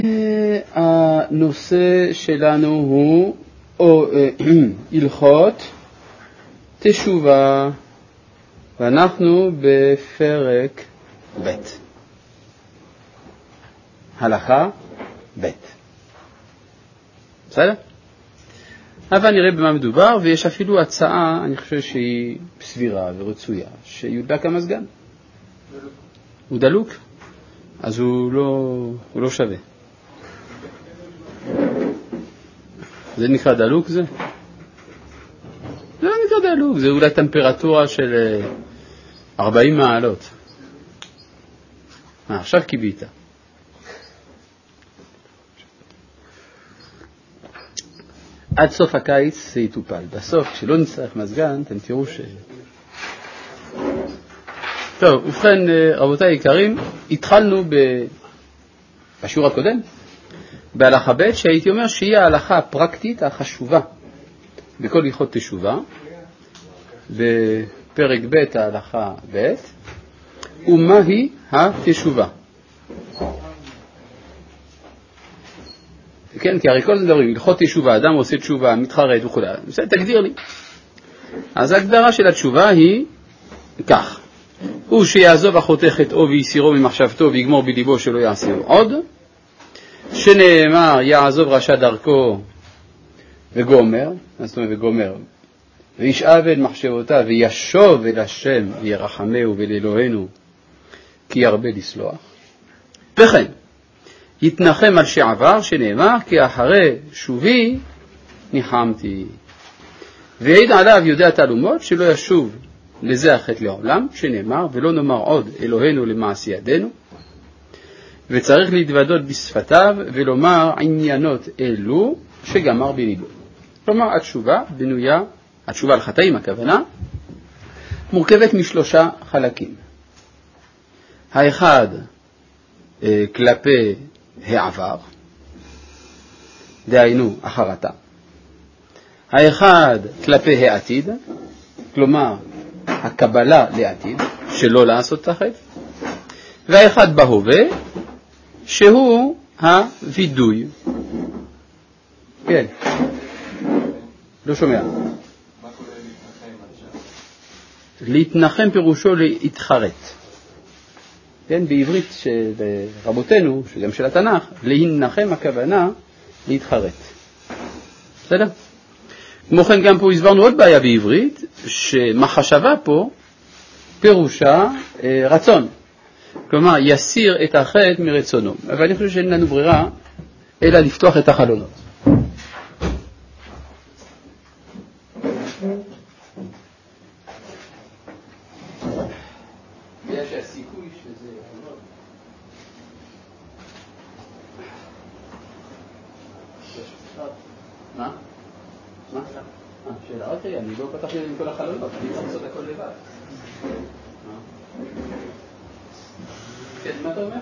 הנושא שלנו הוא הלכות תשובה, ואנחנו בפרק ב', הלכה ב'. בסדר? אבל נראה במה מדובר, ויש אפילו הצעה, אני חושב שהיא סבירה ורצויה, שיודלק המזגן. הוא דלוק, אז הוא לא שווה. זה נקרא דלוק זה? זה לא נקרא דלוק, זה אולי טמפרטורה של 40 מעלות. עכשיו קיבית. עד סוף הקיץ זה יטופל. בסוף, כשלא נצטרך מזגן, אתם תראו טוב, ובכן, רבותיי היקרים, התחלנו בשיעור הקודם, בהלכה ב', שהייתי אומר שהיא ההלכה הפרקטית החשובה בכל הלכות תשובה, בפרק ב' ההלכה ב', ומהי התשובה. כן, כי הרי כל זה דברים, הלכות תשובה, אדם עושה תשובה, מתחרט וכו'. בסדר, תגדיר לי. אז ההגדרה של התשובה היא כך: הוא שיעזוב החוטא חטאו ויסירו ממחשבתו ויגמור בליבו שלא יעשה עוד, שנאמר יעזוב רשע דרכו וגומר, זאת אומרת וגומר, וישאב אל מחשבותיו וישוב אל השם וירחמהו ולאלוהינו כי ירבה לסלוח. וכן יתנחם על שעבר, שנאמר כי אחרי שובי ניחמתי. ויעיד עליו יודע תעלומות שלא ישוב לזה החטא לעולם, שנאמר ולא נאמר עוד אלוהינו למעשי ידינו. וצריך להתוודות בשפתיו ולומר עניינות אלו שגמר בליבו. כלומר התשובה בנויה, התשובה על חטאים הכוונה, מורכבת משלושה חלקים. האחד כלפי העבר, דהיינו החרטה. האחד כלפי העתיד, כלומר הקבלה לעתיד, שלא לעשות את החטא. והאחד בהווה, שהוא הווידוי. כן. לא שומע. להתנחם פירושו להתחרט. כן, בעברית של רבותינו, שגם של התנ"ך, להנחם הכוונה להתחרט. בסדר? כמו כן גם פה הסברנו עוד בעיה בעברית, שמחשבה פה פירושה רצון. כלומר, יסיר את החטא מרצונו. אבל אני חושב שאין לנו ברירה אלא לפתוח את החלונות. יש הסיכוי שזה... מה? שאלה, אוקיי, אני לא פתחתי עם כל החלונות, אני צריך לעשות הכל לבד. כן, מה אתה אומר?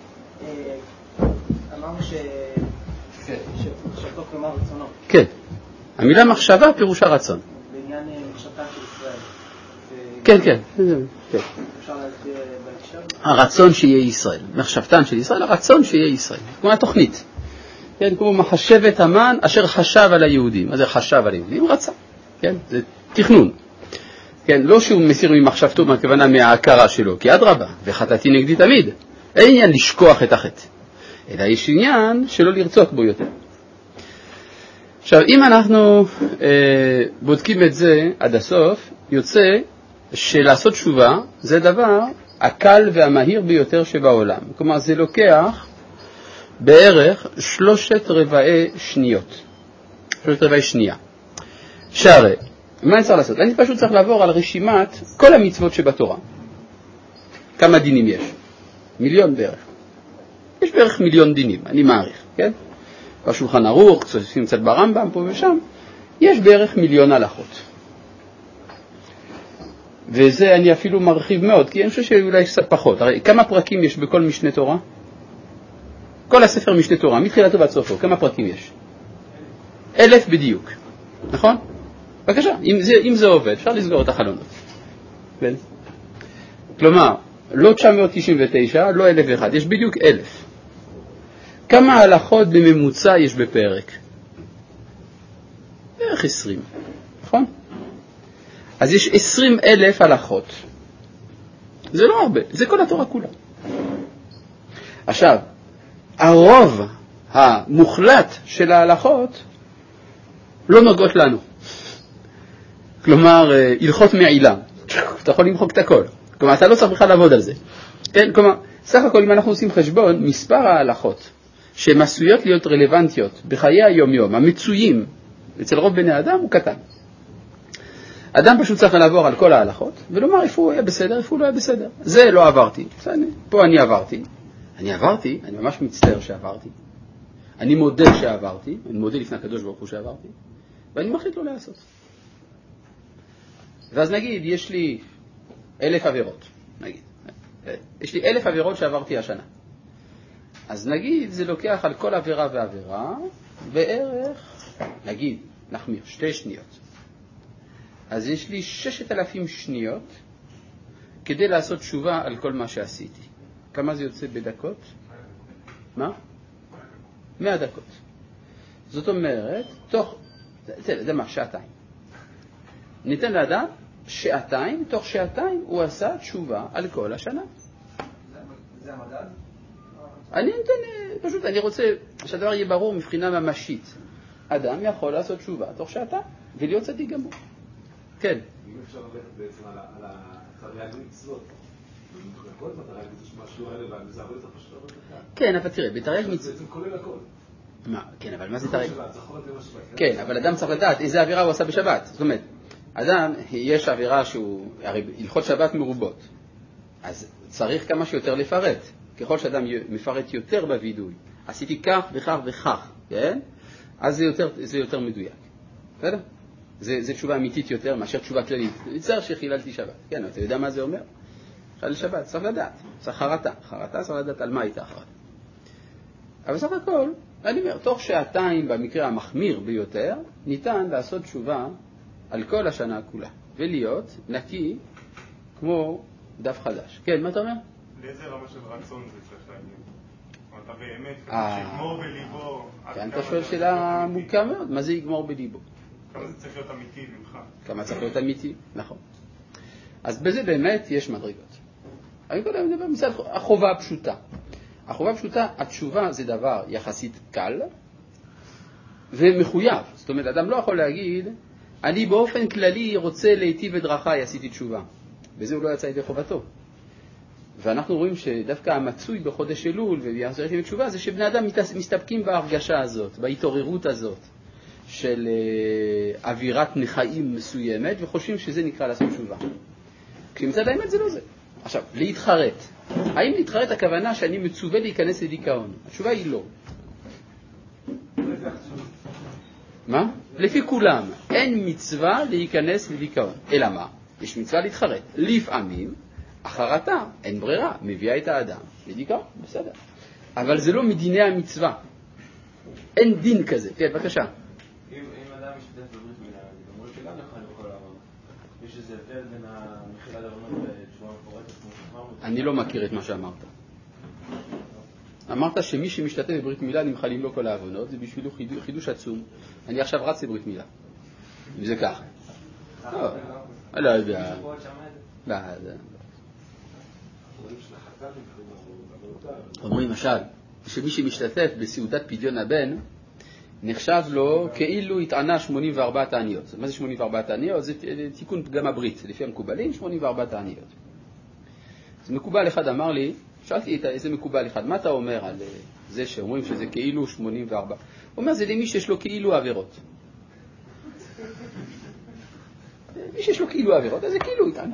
אמרנו שמחשבתו כלומר רצונו. כן, המילה מחשבה פירושה רצון. בעניין מחשבתן של ישראל. כן, כן. אפשר להסביר בהקשר? הרצון שיהיה ישראל. מחשבתן של ישראל, הרצון שיהיה ישראל. כמו התוכנית. כן, כמו מחשבת המן אשר חשב על היהודים. מה זה חשב על היהודים? רצה. כן, זה תכנון. כן, לא שהוא מסיר ממחשבתו מהכוונה מההכרה שלו, כי אדרבה, וחטאתי נגדי תמיד. אין עניין לשכוח את החטא, אלא יש עניין שלא לרצות בו יותר. עכשיו, אם אנחנו בודקים את זה עד הסוף, יוצא שלעשות תשובה זה דבר הקל והמהיר ביותר שבעולם. כלומר, זה לוקח בערך 3/4 שניות. 3/4 שנייה. שהרי, מה אני צריך לעשות? אני פשוט צריך לעבור על רשימת כל המצוות שבתורה. כמה דינים יש? 1,000,000 בערך. יש בערך 1,000,000 דינים, אני מעריך, כן? בשולחן ערוך, צופים קצת ברמב"ם, פה ושם, יש בערך 1,000,000 הלכות. וזה אני אפילו מרחיב מאוד, כי אני חושב שאולי קצת פחות. הרי כמה פרקים יש בכל משנה תורה? כל הספר משנה תורה, מתחילתו ועד סופו, כמה פרקים יש? 1,000 בדיוק, נכון? בבקשה, אם זה עובד, אפשר לסגור את החלונות. כלומר, לא 999, לא 1,001, יש בדיוק 1,000. כמה הלכות בממוצע יש בפרק? בערך 20, נכון? אז יש 20,000 הלכות. זה לא הרבה, זה כל התורה כולה. עכשיו, הרוב המוחלט של ההלכות לא נוגעות לנו. כלומר, הלכות מעילה. אתה יכול למחוק את הכל. כלומר, אתה לא צריך בכלל לעבוד על זה. כן? כלומר, סך הכל, אם אנחנו עושים חשבון, מספר ההלכות שהן עשויות להיות רלוונטיות בחיי היום-יום, המצויים אצל רוב בני אדם, הוא קטן. אדם פשוט צריך לעבור על כל ההלכות, ולומר איפה הוא היה בסדר, איפה הוא לא היה בסדר. זה לא עברתי. פה אני עברתי. אני ממש מצטער שעברתי. אני מודה שעברתי, אני מודה לפני הקדוש ברוך הוא שעברתי, ואני מחליט לא לעשות. ואז נגיד, יש לי 1,000 עבירות, נגיד. יש לי 1,000 עבירות שעברתי השנה. אז נגיד, זה לוקח על כל עבירה ועבירה, בערך, נגיד, נחמיר, 2 שניות. אז יש לי 6,000 שניות כדי לעשות תשובה על כל מה שעשיתי. כמה זה יוצא בדקות? מה? 100 דקות. זאת אומרת, זה מה? 2 שעות. ניתן לאדם 2 שעות, תוך 2 שעות הוא עשה תשובה על כל השנה. זה המדד? פשוט אני רוצה שהדבר יהיה ברור מבחינה ממשית. אדם יכול לעשות תשובה תוך 2 שעות ולהיות צדיק גמור. כן. אם אפשר ללכת בעצם על התרי"ג מצוות, במחלקות בתרי"ג מצוות משהו רלוונטי, זה הרבה יותר פשוט הרבה יותר קל. כן, אבל תראה, בתרי"ג מצוות... זה בעצם כולל הכל. מה? כן, אבל מה זה תרי"ג? כן, אבל אדם צריך לדעת איזה עבירה הוא עשה בשבת. זאת אומרת, אדם, יש עבירה שהוא... הרי הלכות שבת מרובות. אז צריך כמה שיותר לפרט. ככל שאדם מפרט יותר בווידוי, עשיתי כך וכך וכך, כן? אז זה יותר מדויק. בסדר? זה תשובה אמיתית יותר מאשר תשובה כללית. יצר שחיללתי שבת. כן, אתה יודע מה זה אומר? חלל שבת, צריך לדעת. צריך חרטה. חרטה צריך לדעת על מה הייתה חרטה. אבל בסך הכל, אני אומר, תוך 2 שעות במקרה המחמיר ביותר, ניתן לעשות תשובה על כל השנה כולה. ולהיות נקי כמו דף חדש. כן, מה אתה אומר? לאיזה רמה של רצון זה צריך להגיד? אתה באמת, שיגמור בליבו... כן, אתה שואל שאלה עמוקה מאוד. מה זה יגמור בליבו? כמה זה צריך להיות אמיתי ממך? כמה צריך להיות אמיתי, נכון. אז בזה באמת יש מדרגות. אני קודם מדבר מצד החובה הפשוטה. החובה הפשוטה, התשובה זה דבר יחסית קל ומחויב. זאת אומרת, אדם לא יכול להגיד, אני באופן כללי רוצה להיטיב את דרכיי, עשיתי תשובה. בזה הוא לא יצא ידי חובתו. ואנחנו רואים שדווקא המצוי בחודש אלול וביחס להיטיב את תשובה, זה שבני אדם מסתפקים בהרגשה הזאת, בהתעוררות הזאת. של אווירת נחיים מסוימת, וחושבים שזה נקרא לעשות תשובה. כשמצד האמת זה לא זה. עכשיו, להתחרט. האם להתחרט הכוונה שאני מצווה להיכנס לדיכאון? התשובה היא לא. מה? לפי כולם, אין מצווה להיכנס לדיכאון. אלא מה? יש מצווה להתחרט. לפעמים, החרטה, אין ברירה, מביאה את האדם לדיכאון, בסדר. אבל זה לא מדיני המצווה. אין דין כזה. כן, בבקשה. אם אדם משתתף בברית מילה, אומרים שגם נכון לכל העולם. יש איזה הבדל בין המחילת עוונות לתשובה מפורטת כמו שאמרנו? אני לא מכיר את מה שאמרת. אמרת שמי שמשתתף בברית מילה נמחלים לו כל העוונות, זה בשבילו חידוש עצום. אני עכשיו רץ לברית מילה. אם זה כך. לא יודע. אומרים למשל, שמי שמשתתף בסעודת פדיון הבן, נחשב לו כאילו התענה 84 תעניות. מה זה 84 תעניות? זה תיקון פגם הברית. לפי המקובלים, 84 תעניות. אז מקובל אחד אמר לי, שאלתי איזה מקובל אחד, מה אתה אומר על זה שאומרים שזה כאילו 84? הוא אומר, זה למי שיש לו כאילו עבירות. מי שיש לו כאילו עבירות, אז זה כאילו התענה.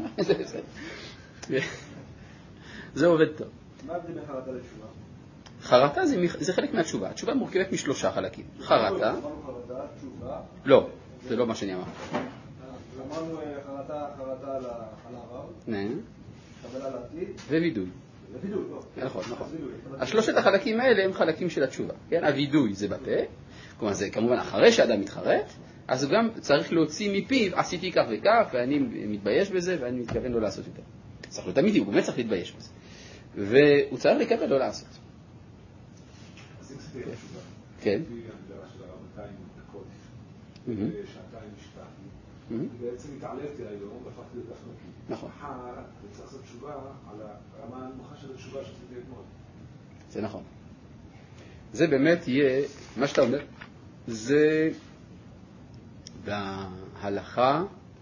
זה עובד טוב. מה זה בחרטה לתשובה? חרטה זה חלק מהתשובה. התשובה מורכבת מ3 חלקים. חרטה. לא, זה לא מה שאני אמר. אמרנו חרטה על העבר. קבלה לעתיד. ווידוי. ווידוי, לא. נכון. השלושת החלקים האלה הם חלקים של התשובה. כן, הווידוי זה בפה. כלומר, זה כמובן אחרי שאדם מתחרט, אז הוא גם צריך להוציא מפיו, עשיתי כך וכך, ואני מתבייש בזה, ואני מתכוון לא לעשות יותר. צריך להיות אמיתי, הוא באמת צריך להתבייש בזה. והוא צריך לקבל לא לעשות. כן. הגדרה של הרב 200 דקות, שעתיים משפט. בעצם התעלפתי היום והפכתי לדף נקי. נכון. אני צריך לעשות תשובה על הרמה הנמוכה של התשובה שעשיתי אתמול. זה נכון. זה באמת יהיה, מה שאתה אומר, זה בהלכה,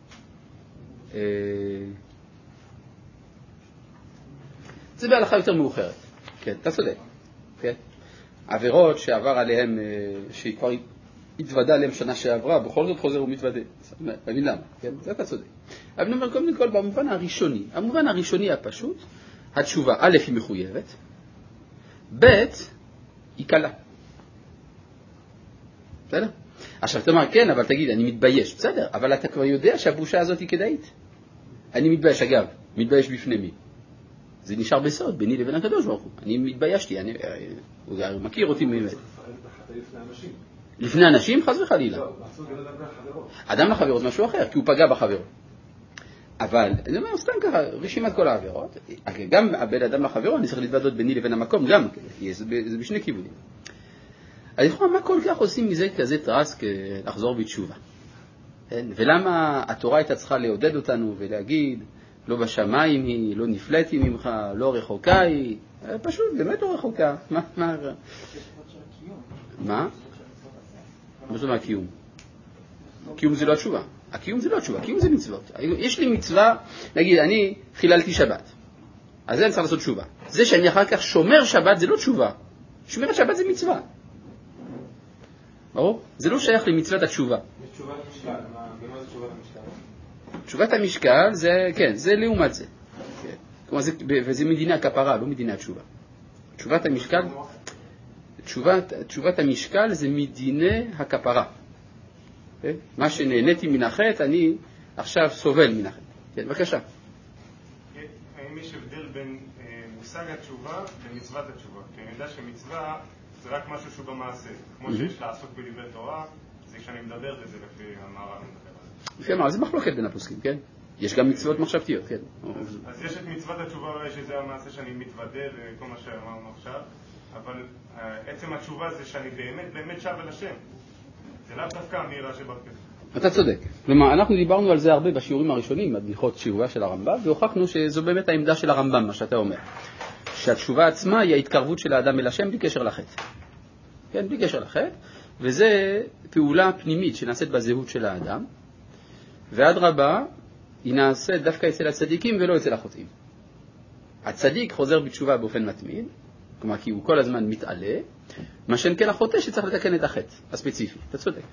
זה בהלכה יותר מאוחרת. כן, אתה צודק. כן. עבירות שעבר עליהם, שהיא כבר התוודע עליהם שנה שעברה, בכל זאת חוזר ומתוודע. תבין למה, כן? זה אתה צודק. אבל נאמר קודם כל במובן הראשוני. המובן הראשוני הפשוט, התשובה, א' היא מחויבת, ב' היא קלה. בסדר? עכשיו תאמר, כן, אבל תגיד, אני מתבייש. בסדר, אבל אתה כבר יודע שהבושה הזאת היא כדאית. אני מתבייש, אגב, מתבייש בפני מי? זה נשאר בסוד, ביני לבין הקדוש ברוך הוא. אני מתביישתי, הוא מכיר אותי באמת. לפני אנשים, חס וחלילה. אדם לחברות משהו אחר, כי הוא פגע בחברות. אבל, אני אומר, סתם ככה, רשימת כל העבירות, גם בין אדם לחברות, אני צריך להתוודות ביני לבין המקום, גם, זה בשני כיוונים. אז יכול, מה כל כך עושים מזה כזה טרס לחזור בתשובה? ולמה התורה הייתה צריכה לעודד אותנו ולהגיד, לא בשמיים היא, לא נפלאתי ממך, לא רחוקה היא, פשוט, באמת לא רחוקה. מה? מה זאת אומרת קיום? קיום זה לא התשובה. הקיום זה לא התשובה, קיום זה מצוות. יש לי מצווה, נגיד, אני חיללתי שבת, אז זה אני צריך לעשות תשובה. זה שאני אחר כך שומר שבת זה לא תשובה. שומר שבת זה מצווה. ברור? זה לא שייך למצוות התשובה. יש תשובת משקל, במה זה תשובת המשקל? תשובת המשקל זה, כן, זה לעומת זה. כן. כלומר, וזה מדינה כפרה, לא מדינה תשובה. תשובת המשקל, תשובת המשקל זה מדיני הכפרה. כן? מה שנהניתי מן החטא, אני עכשיו סובל מן החטא. כן, בבקשה. האם יש הבדל בין מושג התשובה למצוות התשובה? כי אני יודע שמצווה זה רק משהו שהוא במעשה. כמו שיש לעסוק בדברי תורה, זה כשאני מדבר וזה לפי המערב מדבר על זה. לפי המערב, זה מחלוקת בין הפוסקים, כן? יש גם מצוות מחשבתיות, כן. אז יש את מצוות התשובה, שזה המעשה שאני מתוודה וכל מה שאמרנו עכשיו, אבל עצם התשובה זה שאני באמת שב אל השם. זה לאו דווקא אמירה שבפסח. אתה צודק. כלומר, אנחנו דיברנו על זה הרבה בשיעורים הראשונים, בהלכות תשובה של הרמב"ם, והוכחנו שזו באמת העמדה של הרמב"ם, מה שאתה אומר. שהתשובה עצמה היא ההתקרבות של האדם אל השם בלי קשר לחטא. כן, בלי קשר לחטא, וזה פעולה פנימית שנעשית בזהות של האדם, ועד רבה היא נעשית דווקא אצל הצדיקים ולא אצל החוטאים. הצדיק חוזר בתשובה באופן מתמיד, כלומר כי הוא כל הזמן מתעלה, מה שאין כן החוטא שצריך לתקן את החטא הספציפי, אתה צודק.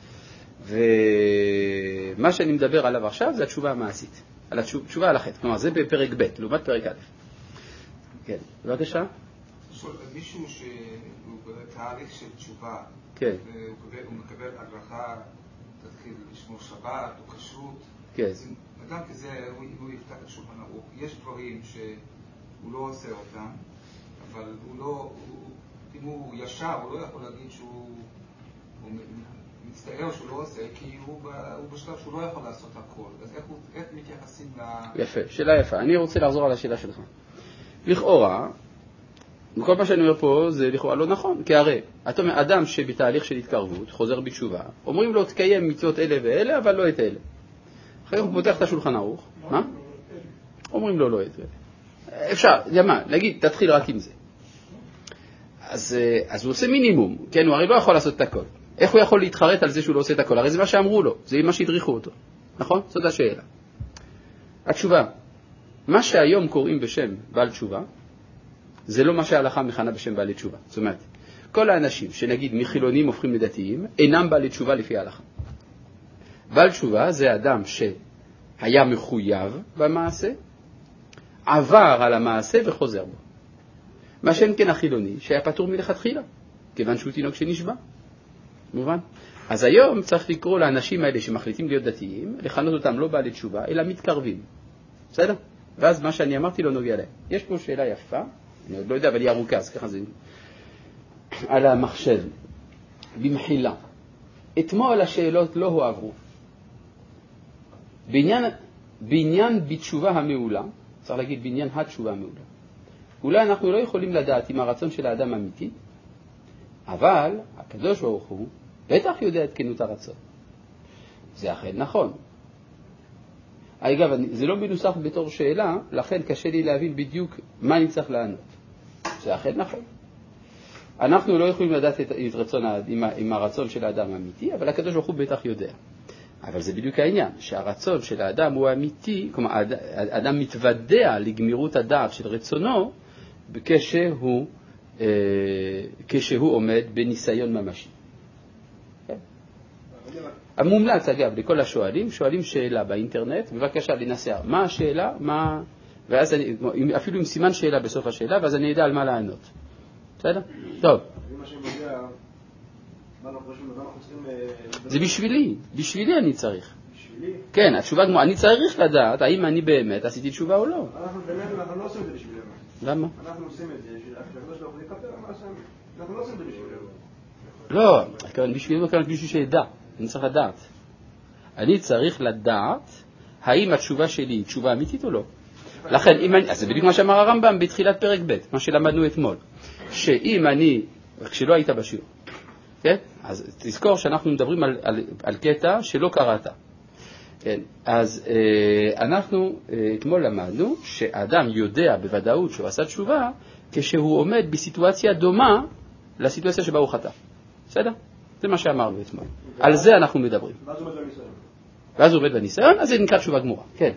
ומה שאני מדבר עליו עכשיו זה התשובה המעשית, התשובה על החטא, כלומר זה בפרק ב' לעומת פרק א'. כן, בבקשה. מישהו שהוא בתהליך של תשובה, כן. והוא מקבל הדרכה, תתחיל לשמור שבת או כשרות, כן. אדם כזה הוא יפתח את שולחן ערוך. יש דברים שהוא לא עושה אותם, אבל הוא לא, אם הוא ישר, הוא לא יכול להגיד שהוא מצטער שהוא לא עושה, כי הוא בשלב שהוא לא יכול לעשות הכל. אז איך מתייחסים יפה, שאלה יפה. אני רוצה לחזור על השאלה שלך. לכאורה, כל מה שאני אומר פה זה לכאורה לא נכון, כי הרי אתה אומר, אדם שבתהליך של התקרבות חוזר בתשובה, אומרים לו תקיים מצוות אלה ואלה, אבל לא את אלה. אחרי הוא פותח את השולחן ערוך, מה? אומרים לו לא את אלה. אפשר, למה? נגיד, תתחיל רק עם זה. אז הוא עושה מינימום, כן, הוא הרי לא יכול לעשות את הכל. איך הוא יכול להתחרט על זה שהוא לא עושה את הכל? הרי זה מה שאמרו לו, זה מה שהדריכו אותו. נכון? זאת השאלה. התשובה, מה שהיום קוראים בשם בעל תשובה, זה לא מה שההלכה מכנה בשם בעלי תשובה. זאת אומרת, כל האנשים שנגיד מחילונים הופכים לדתיים, אינם בעלי תשובה לפי ההלכה. בעל תשובה זה אדם שהיה מחויב במעשה, עבר על המעשה וחוזר בו. מה שאין כן החילוני, שהיה פטור מלכתחילה, כיוון שהוא תינוק שנשבע. מובן? אז היום צריך לקרוא לאנשים האלה שמחליטים להיות דתיים, לכנות אותם לא בעלי תשובה, אלא מתקרבים. בסדר? ואז מה שאני אמרתי לא נוגע להם. יש פה שאלה יפה, אני עוד לא יודע, אבל היא ארוכה, אז ככה זה על המחשב, במחילה. אתמול השאלות לא הועברו. בעניין בתשובה המעולה, צריך להגיד בעניין התשובה המעולה, אולי אנחנו לא יכולים לדעת אם הרצון של האדם אמיתי, אבל הקדוש ברוך הוא בטח יודע את כנות הרצון. זה אכן נכון. אגב, זה לא מנוסח בתור שאלה, לכן קשה לי להבין בדיוק מה אני צריך לענות. זה אכן נכון. אנחנו לא יכולים לדעת את רצון, עם הרצון של האדם האמיתי, אבל הקדוש ברוך הוא בטח יודע. אבל זה בדיוק העניין, שהרצון של האדם הוא אמיתי, כלומר, האדם מתוודע לגמירות הדעת של רצונו, כשהוא עומד בניסיון ממשי. המומלץ, אגב, לכל השואלים, שואלים שאלה באינטרנט, בבקשה לנסח מה השאלה, ואז אפילו עם סימן שאלה בסוף השאלה, ואז אני יודע על מה לענות. בסדר? טוב. זה בשבילי אני צריך. בשבילי? כן, התשובה גמורה. אני צריך לדעת האם אני באמת עשיתי תשובה או לא. אנחנו לא עושים את זה בשבילנו. למה? אנחנו עושים את זה, אנחנו לא עושים את זה בשבילנו. לא, בשבילנו כאן בשביל שידע. אני צריך לדעת. אני צריך לדעת האם התשובה שלי היא תשובה אמיתית או לא. לכן, אז זה בדיוק מה שאמר הרמב"ם בתחילת פרק ב', מה שלמדנו אתמול. שאם אני, כשלא היית בשיעור, כן? אז תזכור שאנחנו מדברים על קטע שלא קראת. כן? אז אנחנו אתמול למדנו שאדם יודע בוודאות שהוא עשה תשובה כשהוא עומד בסיטואציה דומה לסיטואציה שבה הוא חטא. בסדר? זה מה שאמרנו אתמול. על זה אנחנו מדברים. ואז הוא עומד בניסיון, אז זה נקרא תשובה גמורה. כן.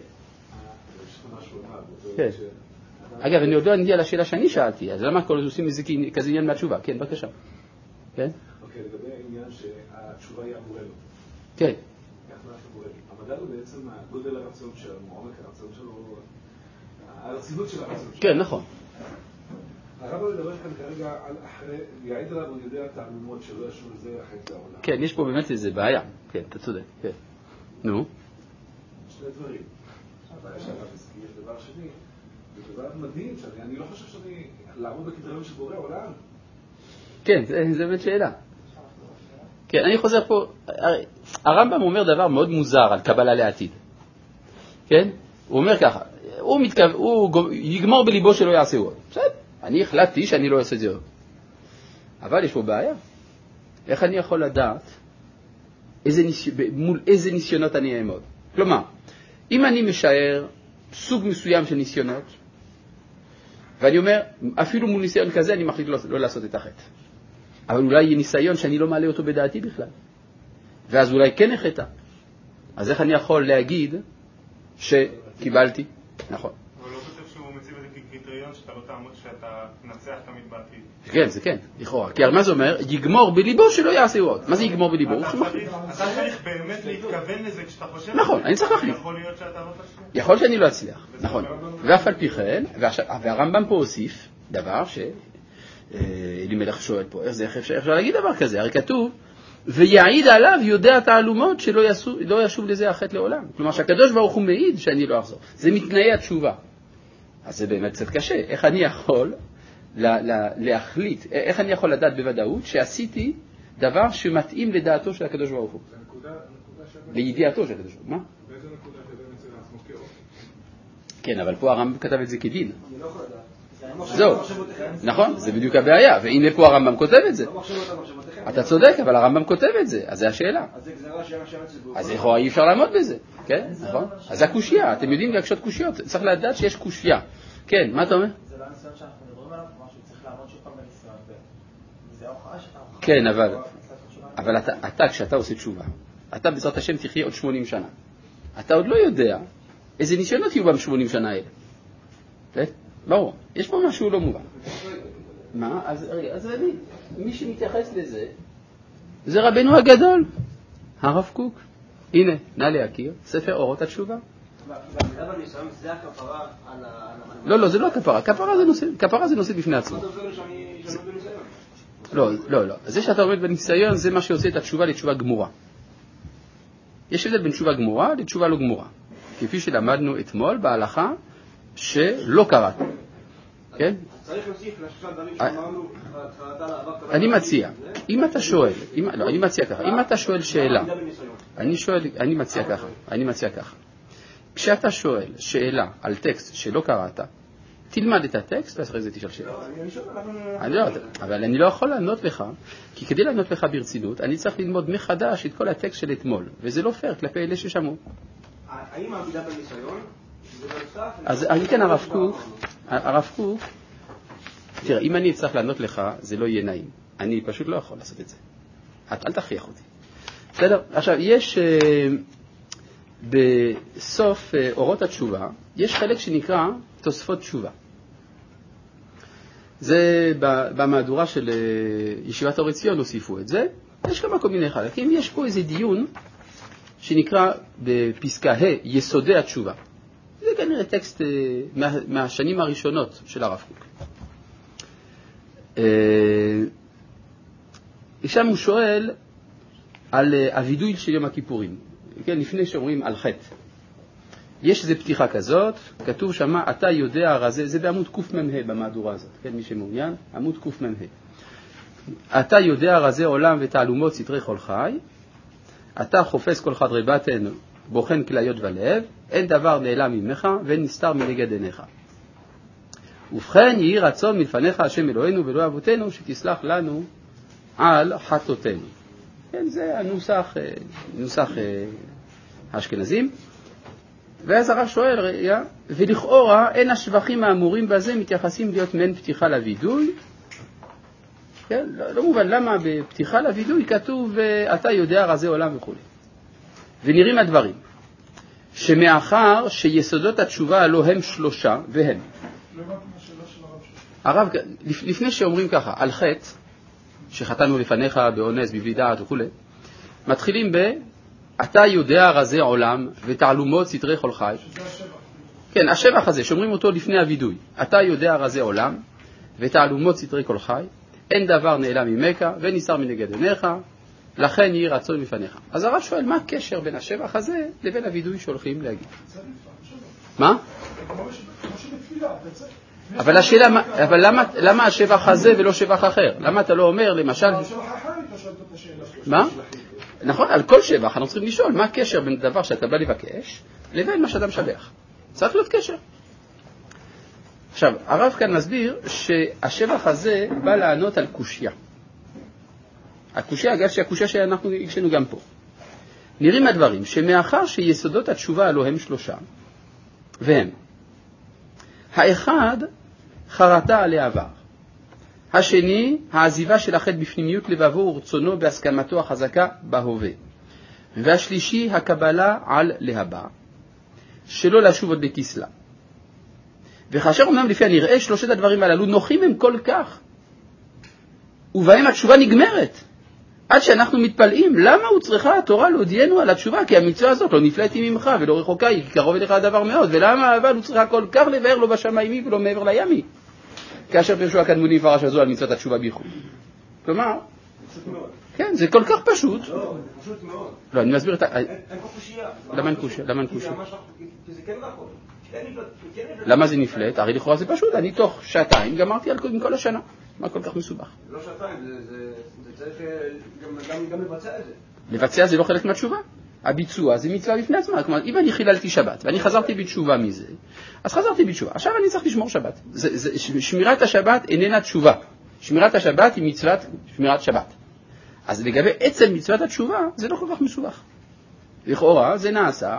כן. אגב, אני עוד לא עניתי על השאלה שאני שאלתי, אז למה כל עושים כזה עניין מהתשובה? כן, בבקשה. כן? אוקיי, לגבי העניין שהתשובה היא אמורנו. כן. המדע הוא בעצם גודל הרצון שלנו, עומק הרצון שלנו, הרצינות של הרצון שלנו. כן, נכון. הרב מדבר כאן כרגע על אחרי, יעיד עליו, הוא יודע את העלומות שלא ישוב לזה אחרי את העולם. כן, יש פה באמת איזה בעיה. כן, אתה צודק. כן. נו? שני דברים. הבעיה שהרב הזכיר, דבר שני, זה דבר מדהים, שאני לא חושב שאני לעמוד בקריטריון של בורא עולם. כן, זה באמת שאלה. כן, אני חוזר פה, הרמב"ם אומר דבר מאוד מוזר על קבלה לעתיד. כן? הוא אומר ככה, הוא יגמור בליבו שלא יעשה עוד. בסדר, אני החלטתי שאני לא אעשה את זה עוד. אבל יש פה בעיה. איך אני יכול לדעת מול איזה ניסיונות אני אעמוד? כלומר, אם אני משער סוג מסוים של ניסיונות, ואני אומר, אפילו מול ניסיון כזה אני מחליט לא לעשות את החטא. אבל אולי יהיה ניסיון שאני לא מעלה אותו בדעתי בכלל. ואז אולי כן החטא. אז איך אני יכול להגיד שקיבלתי? נכון. אבל לא חושב שהוא מציב את זה כקריטריון שאתה לא תעמוד, שאתה תנצח תמיד בעתיד. כן, זה כן, לכאורה. כי מה זה אומר? יגמור בליבו שלא יעשה עוד. מה זה יגמור בליבו? אתה צריך באמת להתכוון לזה כשאתה חושב. נכון, אני צריך להחליט. יכול להיות שאתה לא תצליח. יכול שאני לא אצליח, נכון. ואף על פי כן, והרמב"ם פה הוסיף דבר אלימלך שואל פה, איך אפשר להגיד דבר כזה? הרי כתוב, ויעיד עליו יודע תעלומות שלא ישוב לזה החטא לעולם. כלומר שהקדוש ברוך הוא מעיד שאני לא אחזור. זה מתנאי התשובה. אז זה באמת קצת קשה. איך אני יכול להחליט, איך אני יכול לדעת בוודאות שעשיתי דבר שמתאים לדעתו של הקדוש ברוך הוא? לידיעתו של הקדוש ברוך הוא. מה? באיזה נקודה כזה מצא לעצמו כאור? כן, אבל פה הרמב"ם כתב את זה כדין. אני לא יכול לדעת. זהו, נכון, זה בדיוק הבעיה, והנה פה הרמב"ם כותב את זה. אתה צודק, אבל הרמב"ם כותב את זה, אז זה השאלה. אז לכאורה אי אפשר לעמוד בזה, כן, נכון? אז זה קושיה, אתם יודעים להקשות קושיות, צריך לדעת שיש קושיה. כן, מה אתה אומר? זה לא הניסיון שאנחנו מדברים עליו, כלומר שהוא צריך לעמוד שוב פעם בניסיון. וזה ההוכחה שאתה הוכחה. כן, אבל אתה, כשאתה עושה תשובה, אתה בעזרת השם תחיה עוד 80 שנה. אתה עוד לא יודע איזה ניסיונות יהיו ב-80 שנה האלה. ברור, יש פה משהו לא מובן. מה? אז מי שמתייחס לזה, זה רבנו הגדול, הרב קוק. הנה, נא להכיר, ספר אורות התשובה. לא, זה לא הכפרה. כפרה זה נושא בפני עצמו. לא. זה שאתה עומד בניסיון, זה מה שעושה את התשובה לתשובה גמורה. יש הבדל בין תשובה גמורה לתשובה לא גמורה. כפי שלמדנו אתמול בהלכה, שלא קראת. כן? צריך להוסיף לשלושה דברים שאמרנו, אני מציע, אם אתה שואל, אני מציע ככה, אם אתה שואל שאלה, אני מציע ככה, כשאתה שואל שאלה על טקסט שלא קראת, תלמד את הטקסט, ואחרי זה תשאל שאלות. אני שואל, אבל אני לא יכול לענות לך, כי כדי לענות לך ברצינות, אני צריך ללמוד מחדש את כל הטקסט של אתמול, וזה לא פייר כלפי אלה ששמעו. האם העמידה בניסיון? אז אני כן, הרב קוק, תראה, אם אני צריך לענות לך, זה לא יהיה נעים. אני פשוט לא יכול לעשות את זה. אל תכריח אותי. בסדר? עכשיו, יש בסוף אורות התשובה, יש חלק שנקרא תוספות תשובה. זה במהדורה של ישיבת אור עציון הוסיפו את זה. יש כמה כל מיני חלקים. יש פה איזה דיון שנקרא בפסקה ה' יסודי התשובה. זה כנראה טקסט מהשנים הראשונות של הרב קוק. שם הוא שואל על הווידוי של יום הכיפורים. כן, לפני שאומרים על חטא. יש איזו פתיחה כזאת, כתוב שמה, אתה יודע הרזה, זה בעמוד קמ"ה במהדורה הזאת, כן, מי שמעוניין, עמוד קמ"ה. אתה יודע הרזה עולם ותעלומות סתרי כל חי, אתה חופש כל חדרי בטן, בוחן כליות ולב, אין דבר נעלם ממך ואין נסתר מנגד עיניך. ובכן יהי רצון מלפניך השם אלוהינו ואלוהי אבותינו שתסלח לנו על חטאותינו. כן, זה הנוסח האשכנזים. ואז הרב שואל, רגע, ולכאורה אין השבחים האמורים בזה מתייחסים להיות מעין פתיחה לוידוי. כן, לא מובן למה בפתיחה לוידוי כתוב אתה יודע רזה עולם וכו'. ונראים הדברים שמאחר שיסודות התשובה הלא הם שלושה והם. הרב, לפני שאומרים ככה, על חטא, שחטאנו לפניך באונס, בבלי דעת וכו', מתחילים אתה יודע רזה עולם ותעלומות סתרי כל חי. כן, השבח הזה, שאומרים אותו לפני הוידוי. אתה יודע רזה עולם ותעלומות סתרי כל חי, אין דבר נעלם ממך ואין נסתר מנגד עיניך, לכן יהי רצון מפניך. אז הרב שואל, מה הקשר בין השבח הזה לבין הוידוי שהולכים להגיד? מה? אבל השאלה, למה השבח הזה ולא שבח אחר? למה אתה לא אומר, למשל... מה? נכון, על כל שבח אנחנו צריכים לשאול, מה הקשר בין דבר שאתה בא לבקש לבין מה שאתה משבח? צריך להיות קשר. עכשיו, הרב כאן מסביר שהשבח הזה בא לענות על קושיה. הקושיה, אגב, שהקושיה שאנחנו הקשנו גם פה. נראים הדברים שמאחר שיסודות התשובה הלא הם שלושה, והם האחד, חרטה על העבר. השני, העזיבה של החטא בפנימיות לבבו ורצונו בהסכמתו החזקה בהווה. והשלישי, הקבלה על להבא, שלא לשוב עוד לכסלה. וכאשר אומנם לפי הנראה, שלושת הדברים הללו נוחים הם כל כך, ובהם התשובה נגמרת. עד שאנחנו מתפלאים, למה הוא צריכה התורה להודיענו על התשובה? כי המצווה הזאת לא נפלאתי ממך ולא רחוקה, היא קרוב אליך הדבר מאוד. ולמה אבל הוא צריכה כל כך לבאר לו בשמיימי ולא מעבר לימי? כאשר פרשו הקדמונים פרש הזו על מצוות התשובה בייחוד. כלומר, כן, זה כל כך פשוט. לא, זה פשוט מאוד. לא, אני מסביר את ה... אין פה קושייה. למה אין קושייה? למה אין קושייה? כי זה כן נכון. למה זה נפלט? הרי לכאורה זה פשוט, אני תוך שעתיים גמרתי עם כל השנה. מה כל כך מסובך? לא שעתיים, זה צריך גם לבצע את זה. לבצע זה לא חלק מהתשובה. הביצוע זה מצווה בפני עצמה. כלומר, אם אני חיללתי שבת ואני חזרתי בתשובה מזה, אז חזרתי בתשובה. עכשיו אני צריך לשמור שבת. שמירת השבת איננה תשובה. שמירת השבת היא מצוות שמירת שבת. אז לגבי עצם מצוות התשובה, זה לא כל כך מסובך. לכאורה זה נעשה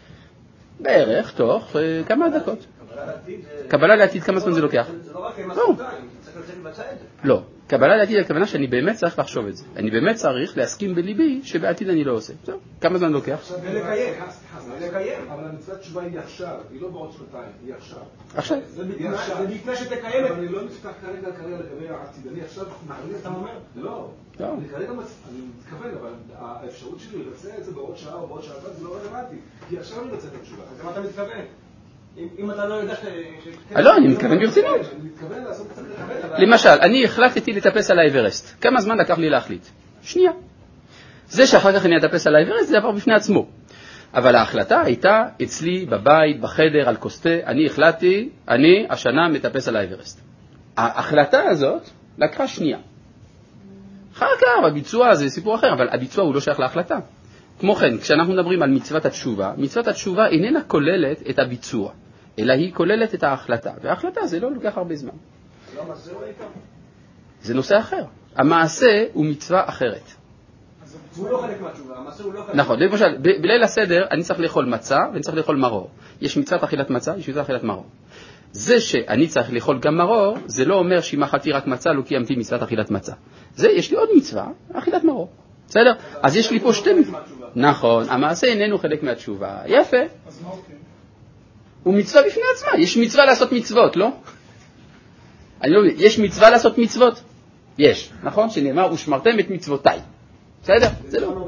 בערך תוך כמה דקות. קבלה לעתיד, כמה זמן זה לוקח? זה לא רק מסעותיים, צריך לבצע את זה. לא, קבלה לעתיד הכוונה שאני באמת צריך לחשוב את זה. אני באמת צריך להסכים בליבי שבעתיד אני לא עושה. זהו, כמה זמן לוקח? ולקיים. אבל המצוות תשובה היא עכשיו, היא לא בעוד שנתיים, היא עכשיו. עכשיו. זה בתנאי שתקיים את אבל אני לא נפתח כרגע לגבי העתיד, אני עכשיו מחליט. אתה אומר? לא, אני כרגע אני מתכוון, אבל האפשרות שלי לבצע את זה בעוד שעה או בעוד שעתיים זה לא רלוונטי, כי עכשיו אני מבצע את התשובה. אז למה אתה מתכוון? אם אתה לא יודע לא, אני מתכוון ברצינות. אני מתכוון לעשות קצת לקבל. למשל, אני החלטתי לטפס על האברסט. כמה זמן לקח לי להחליט? שנייה. זה שאחר כך אני אטפס על האברסט זה דבר בפני עצמו. אבל ההחלטה הייתה אצלי בבית, בחדר, על קוסטה. אני החלטתי, אני השנה מטפס על האברסט. ההחלטה הזאת לקחה שנייה. אחר כך, הביצוע זה סיפור אחר, אבל הביצוע הוא לא שייך להחלטה. כמו כן, כשאנחנו מדברים על מצוות התשובה, מצוות התשובה איננה כוללת את הביצוע. אלא היא כוללת את ההחלטה, וההחלטה זה לא לוקח הרבה זמן. לא, מה זה לא העיקר? זה נושא אחר. המעשה הוא מצווה אחרת. הוא לא חלק מהתשובה, המעשה הוא לא חלק. נכון, למשל, בליל הסדר אני צריך לאכול מצה ואני צריך לאכול מרור. יש מצוות אכילת מצה, יש מצוות אכילת מרור. זה שאני צריך לאכול גם מרור, זה לא אומר שאם אכלתי רק מצה לא קיימתי מצוות אכילת מצה. זה, יש לי עוד מצווה, אכילת מרור. בסדר? אז יש לי פה שתי מצוות. נכון, המעשה איננו חלק מהתשובה. יפה. אז מה אוקיי? הוא מצווה בפני עצמה. יש מצווה לעשות מצוות, לא? אני לא מבין, יש מצווה לעשות מצוות? יש, נכון? שנאמר, ושמרתם את מצוותיי. בסדר? זה לא.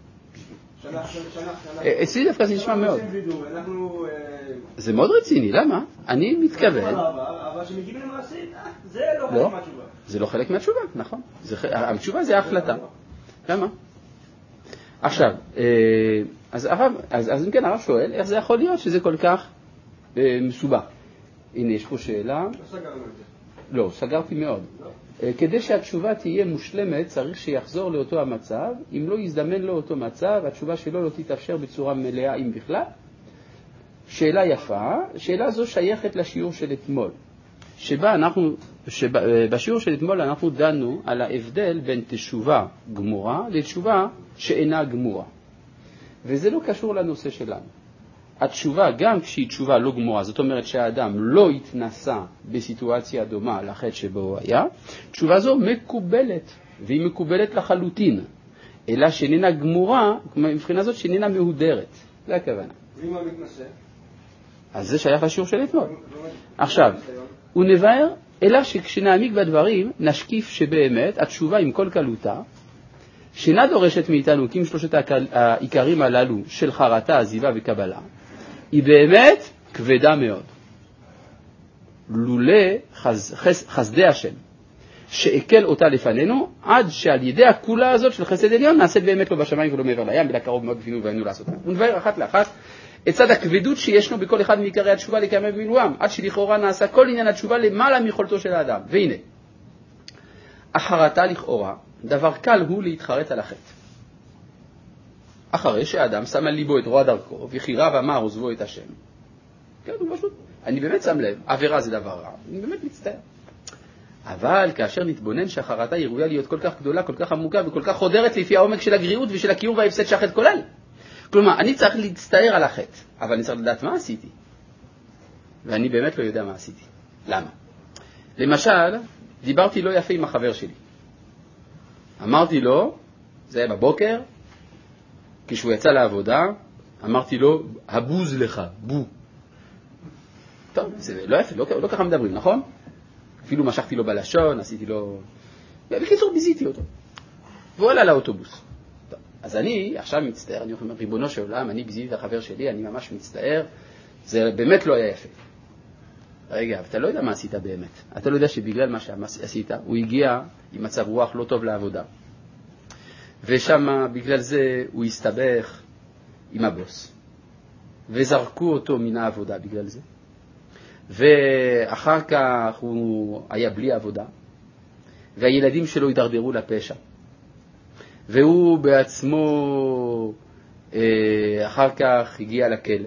אצלי דווקא זה נשמע מאוד. זה מאוד רציני, למה? אני מתכוון. אבל שמגיעים למעשה, זה לא חלק מהתשובה. זה לא חלק מהתשובה, נכון. התשובה זה ההחלטה. למה? עכשיו, אז אם כן הרב שואל, איך זה יכול להיות שזה כל כך מסובך? הנה, יש פה שאלה. לא, סגרתי מאוד. כדי שהתשובה תהיה מושלמת, צריך שיחזור לאותו המצב. אם לא יזדמן לו אותו מצב, התשובה שלו לא תתאפשר בצורה מלאה, אם בכלל. שאלה יפה. שאלה זו שייכת לשיעור של אתמול. בשיעור של אתמול אנחנו דנו על ההבדל בין תשובה גמורה לתשובה שאינה גמורה. וזה לא קשור לנושא שלנו. התשובה, גם כשהיא תשובה לא גמורה, זאת אומרת שהאדם לא התנסה בסיטואציה דומה לחטא שבו הוא היה, תשובה זו מקובלת, והיא מקובלת לחלוטין, אלא שאיננה גמורה, מבחינה זאת שאיננה מהודרת. זה הכוונה. ואם הוא מתנסה? אז זה שייך לשיעור של אתמול. עכשיו, הוא נבהר, אלא שכשנעמיק בדברים, נשקיף שבאמת התשובה עם כל קלותה, שאינה דורשת מאיתנו כי עם שלושת העיקרים הללו של חרטה, עזיבה וקבלה, היא באמת כבדה מאוד. לולא חסדי השם, שעקל אותה לפנינו, עד שעל ידי הכולה הזאת של חסד עליון, נעשית באמת לא בשמיים ולא מעבר לים, אלא קרוב מאוד בפינו והיינו לעשות. הוא נבהר אחת לאחת, את צד הכבדות שישנו בכל אחד מעיקרי התשובה לקיימם במילואם, עד שלכאורה נעשה כל עניין התשובה למעלה מיכולתו של האדם. והנה, החרטה לכאורה, דבר קל הוא להתחרט על החטא. אחרי שהאדם שם על ליבו את רוע דרכו, וחירה ואמר עוזבו את השם. כן, הוא פשוט. אני באמת שם לב, עבירה זה דבר רע, אני באמת מצטער. אבל כאשר נתבונן שהחרטה היא ראויה להיות כל כך גדולה, כל כך עמוקה וכל כך חודרת לפי העומק של הגריעות ושל הקיום וההפסד שהחטא כולל. כלומר, אני צריך להצטער על החטא, אבל אני צריך לדעת מה עשיתי. ואני באמת לא יודע מה עשיתי. למה? למשל, דיברתי לא יפה עם החבר שלי. אמרתי לו, זה היה בבוקר, כשהוא יצא לעבודה, אמרתי לו, הבוז לך, בו. טוב, זה לא יפה, לא ככה מדברים, נכון? אפילו משכתי לו בלשון, עשיתי לו... בקיצור, ביזיתי אותו. והוא עלה לאוטובוס. טוב, אז אני עכשיו מצטער, אני אומר, ריבונו של עולם, אני ביזיתי את החבר שלי, אני ממש מצטער, זה באמת לא היה יפה. רגע, אבל אתה לא יודע מה עשית באמת. אתה לא יודע שבגלל מה שעשית, הוא הגיע עם מצב רוח לא טוב לעבודה. ושם בגלל זה הוא הסתבך עם הבוס. וזרקו אותו מן העבודה בגלל זה. ואחר כך הוא היה בלי עבודה. והילדים שלו הידרדרו לפשע. והוא בעצמו אחר כך הגיע לכלא.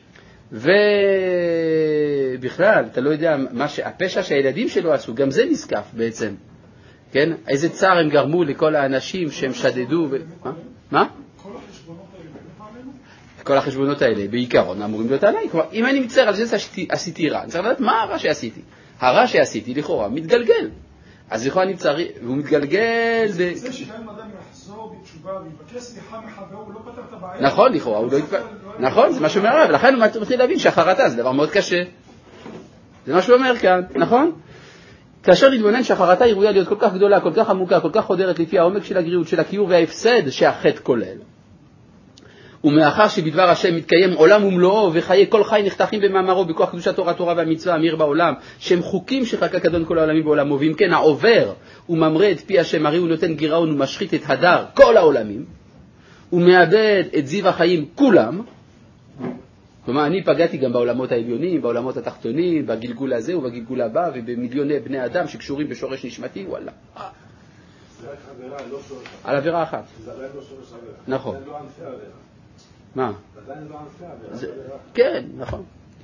ובכלל, אתה לא יודע, הפשע שהילדים שלו עשו, גם זה נזקף בעצם. כן? איזה צער הם גרמו לכל האנשים שהם שדדו. מה? כל החשבונות האלה, כל החשבונות האלה, בעיקרון, אמורים להיות עליי. כלומר, אם אני מצטער על זה עשיתי רע, אני צריך לדעת מה הרע שעשיתי. הרע שעשיתי, לכאורה, מתגלגל. אז לכאורה אני צריך, והוא מתגלגל... זה שגם אדם יחזור בתשובה ויבקש סליחה מחברו, הוא לא פתר את הבעיה. נכון, לכאורה, הוא לא התפעל. נכון, זה מה שהוא אומר, ולכן הוא מתחיל להבין שהחרטה זה דבר מאוד קשה. זה מה שהוא אומר כאן, נכון? כאשר נתבונן שהחרטה היא ראויה להיות כל כך גדולה, כל כך עמוקה, כל כך חודרת לפי העומק של הגריעות, של הכיעור וההפסד שהחטא כולל. ומאחר שבדבר השם מתקיים עולם ומלואו וחיי כל חי נחתכים במאמרו בכוח קדושת תורה והמצווה אמיר בעולם, שהם חוקים שחקק אדון כל העולמים בעולמו, ואם כן העובר וממרה את פי השם, הרי הוא נותן גירעון ומשחית את הדר כל העולמים, ומאבד את זיו החיים כולם. כלומר, אני פגעתי גם בעולמות העליונים, בעולמות התחתונים, בגלגול הזה ובגלגול הבא, ובמיליוני בני אדם שקשורים בשורש נשמתי, וואלה. זה רק עבירה, לא שורש. על עבירה אחת. זה עדיין לא שורש עבירה. נכון. זה לא ענפי עבירה. מה? זה עדיין לא ענפי עבירה. כן, נכון.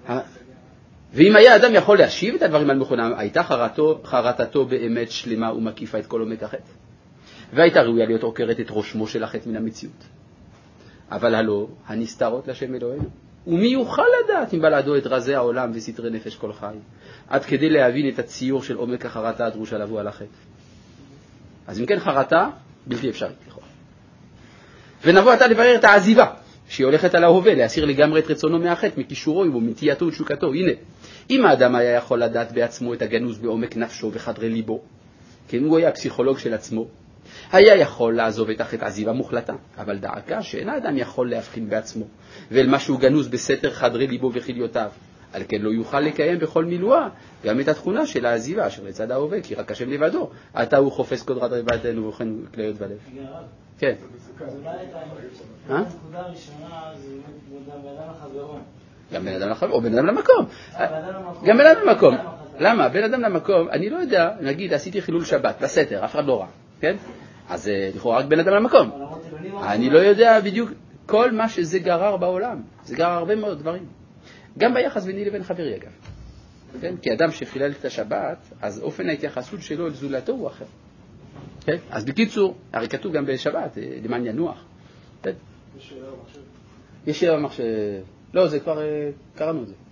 ואם היה אדם יכול להשיב את הדברים על מכונם, הייתה חרטתו באמת שלמה ומקיפה את כל עומק החטא, והייתה ראויה להיות עוקרת את ראשמו של החטא מן המציאות. אבל הלא הנסתרות לשם אלוהינו, ומי יוכל לדעת אם בלעדו את רזי העולם וסתרי נפש כל חי, עד כדי להבין את הציור של עומק החרטה הדרושה לבוא על החטא. אז אם כן חרטה בלתי אפשרית לכאורה. ונבוא עתה לברר את העזיבה שהיא הולכת על ההווה, להסיר לגמרי את רצונו מהחטא, מכישורו ומנטייתו ותשוקתו. הנה, אם האדם היה יכול לדעת בעצמו את הגנוז בעומק נפשו וחדרי ליבו, כן, הוא היה פסיכולוג של עצמו, היה יכול לעזוב את החטא עזיבה מוחלטה. אבל דעקה שאין האדם יכול להבחין בעצמו ואל משהו גנוז בסתר חדרי ליבו וחיליותיו, על כן לא יוכל לקיים בכל מילואה גם את התכונה של העזיבה אשר לצד ההווה, כי רק השם לבדו עתה הוא חופש קודרת רבתנו וכן כליות ולב. כן. הנקודה הראשונה זה בן אדם לחברו. גם בן אדם לחברו, או בן אדם למקום. גם בן אדם למקום. למה? בן אדם למקום, אני לא יודע, נגיד עשיתי חילול שבת בסתר, אף אחד לא רע, כן? אז לכאורה רק בן אדם למקום. אני לא יודע בדיוק כל מה שזה גרר בעולם. זה גרר הרבה מאוד דברים. גם ביחס ביני לבין חברי אגב. כן? כי אדם שחילל את השבת, אז אופן ההתייחסות שלו לזולתו הוא אחר. כן? אז בקיצור, הרי כתוב גם בשבת, למען ינוח. כן? יש שאלה במחשב. לא, זה כבר קראנו את זה.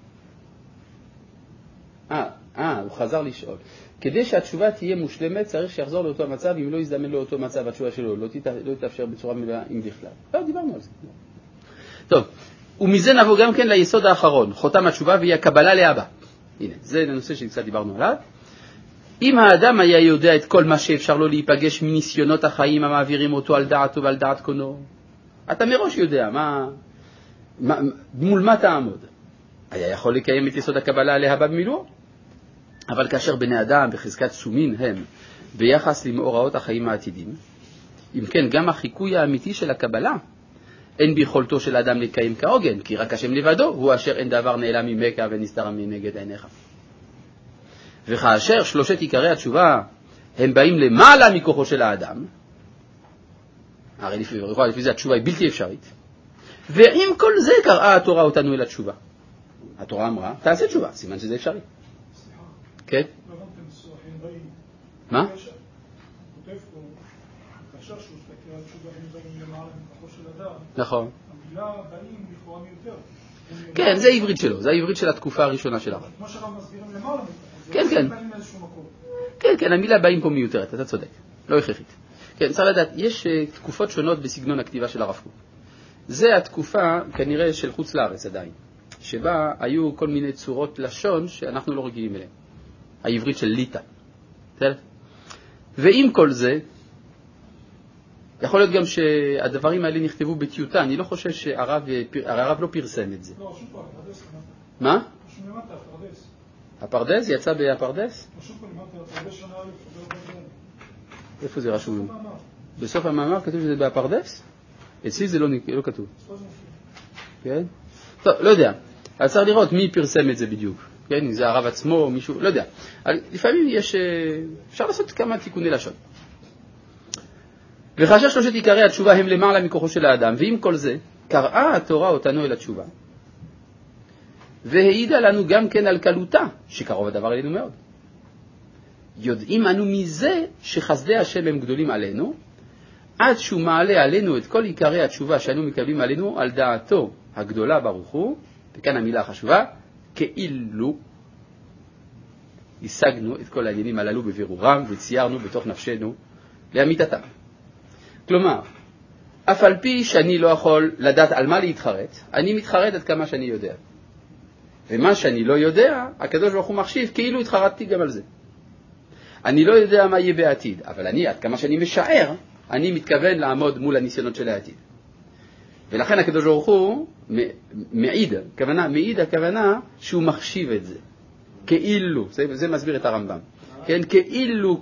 הוא חזר לשאול. כדי שהתשובה תהיה מושלמת, צריך שיחזור לאותו המצב, אם לא יזדמן לאותו מצב, התשובה שלו לא תאפשר בצורה מלאה, אם בכלל. לא, דיברנו על זה. טוב, ומזה נבוא גם כן ליסוד האחרון, חותם התשובה והיא הקבלה לאבא. הנה, זה הנושא שקצת דיברנו עליו. אם האדם היה יודע את כל מה שאפשר לו להיפגש מניסיונות החיים המעבירים אותו על דעתו ועל דעת קונו, אתה מראש יודע מול מה תעמוד. היה יכול לקיים את יסוד הקבלה לאבא במילואו. אבל כאשר בני אדם בחזקת סומין הם ביחס למאורעות החיים העתידים, אם כן גם החיקוי האמיתי של הקבלה אין ביכולתו של האדם לקיים כהוגן, כי רק השם לבדו הוא אשר אין דבר נעלם ממך ונסתר מנגד עיניך. וכאשר שלושת עיקרי התשובה הם באים למעלה מכוחו של האדם, הרי לפי זה התשובה היא בלתי אפשרית, ועם כל זה קראה התורה אותנו אל התשובה. התורה אמרה תעשה תשובה, סימן שזה אפשרי. כן? מה? כותב פה, כאשר שלושת עיקרי התשובה הם באים למעלה מכוחו של אדם, נכון. המילה באים לכאורה מיותר. כן, זה העברית שלו, זה העברית של התקופה הראשונה שלו. כמו שרב מסבירים למעלה מכוחו, כן, כן. באים מאיזשהו מקום. כן, המילה באים פה מיותרת, אתה צודק, לא הכרחית. כן, צריך לדעת, יש תקופות שונות בסגנון הכתיבה של הרב קוק. זה התקופה כנראה של חוץ לארץ עדיין, שבה היו כל מיני צורות לשון שאנחנו לא רגילים אליהן. העברית של ליטא. ועם כל זה, יכול להיות גם שהדברים האלה נכתבו בטיוטה, אני לא חושב שהרב לא פרסם את זה. לא, שוב פעם, הפרדס. מה? פשוט למטה, הפרדס. הפרדס? יצא בהפרדס? פשוט למטה, הפרדס שנה א', איפה זה רשום? בסוף המאמר כתוב שזה בהפרדס? אצלי זה לא כתוב. כן? טוב, לא יודע. אז צריך לראות מי פרסם את זה בדיוק. כן, אם זה הרב עצמו או מישהו, לא יודע. לפעמים אפשר לעשות כמה תיקוני לשון. וכאשר שלושת עיקרי התשובה הם למעלה מכוחו של האדם, ועם כל זה, קראה התורה אותנו אל התשובה, והעידה לנו גם כן על קלותה, שקרוב הדבר אלינו מאוד. יודעים אנו מזה שחסדי השם הם גדולים עלינו, עד שהוא מעלה עלינו את כל עיקרי התשובה שאנו מקבלים עלינו על דעתו הגדולה ברוך הוא, וכאן המילה החשובה, כאילו השגנו את כל העניינים הללו בבירורם וציירנו בתוך נפשנו לאמיתתם. כלומר, אף על פי שאני לא יכול לדעת על מה להתחרט, אני מתחרט עד כמה שאני יודע. ומה שאני לא יודע, הקדוש ברוך הוא מחשיב כאילו התחרטתי גם על זה. אני לא יודע מה יהיה בעתיד, אבל עד כמה שאני משער, אני מתכוון לעמוד מול הניסיונות של העתיד. ולכן הקדוש ברוך הוא מעיד הכוונה שהוא מחשיב את זה. כאילו, זה מסביר את הרמב"ם. כן, כאילו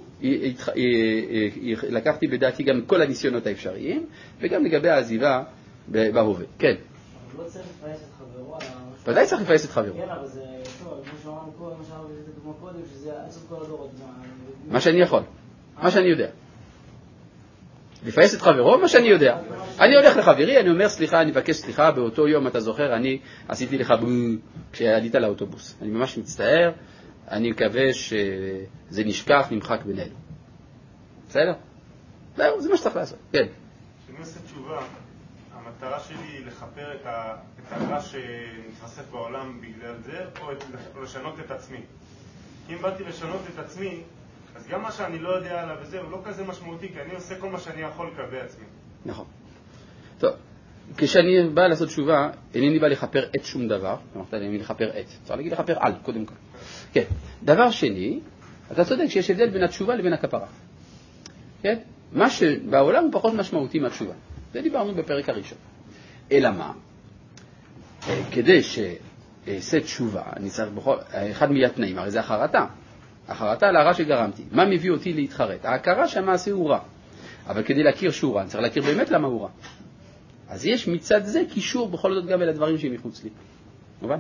לקחתי בדעתי גם כל הניסיונות האפשריים, וגם לגבי העזיבה בהווה. כן. אבל לא צריך לפייס את חברו. ודאי צריך לפייס את חברו. כן, אבל זה, כמו שאמרנו קודם, מה שאמרנו את הדוגמה קודם, שזה עד סוף כל הדורות. מה שאני יכול, מה שאני יודע. לפייס את חברו, מה שאני יודע. אני הולך לחברי, אני אומר סליחה, אני מבקש סליחה, באותו יום אתה זוכר, אני עשיתי לך כשעלית לאוטובוס. אני ממש מצטער, אני מקווה שזה נשכח, נמחק בינינו. בסדר? זהו, זה מה שצריך לעשות. כן. כשאני עושה תשובה, המטרה שלי היא לחפר את הרע שמתרסף בעולם בגלל זה, או לשנות את עצמי. אם באתי לשנות את עצמי, אז גם מה שאני לא יודע עליו וזה, הוא לא כזה משמעותי, כי אני עושה כל מה שאני יכול לקבל עצמי. נכון. טוב, כשאני בא לעשות תשובה, אינני בא לחפר את שום דבר, אמרת לי, אני לחפר את. צריך להגיד לחפר על, קודם כל. כן. דבר שני, אתה צודק שיש הבדל בין התשובה לבין הכפרה. כן? מה שבעולם הוא פחות משמעותי מהתשובה. זה דיברנו בפרק הראשון. אלא מה? כדי שאעשה תשובה, אני צריך אחד מהתנאים, הרי זה החרטה. החרטה על הרע שגרמתי. מה מביא אותי להתחרט? ההכרה שהמעשה הוא רע. אבל כדי להכיר שהוא רע, אני צריך להכיר באמת למה הוא רע. אז יש מצד זה קישור בכל זאת גם אל הדברים שמחוץ לי. מובן?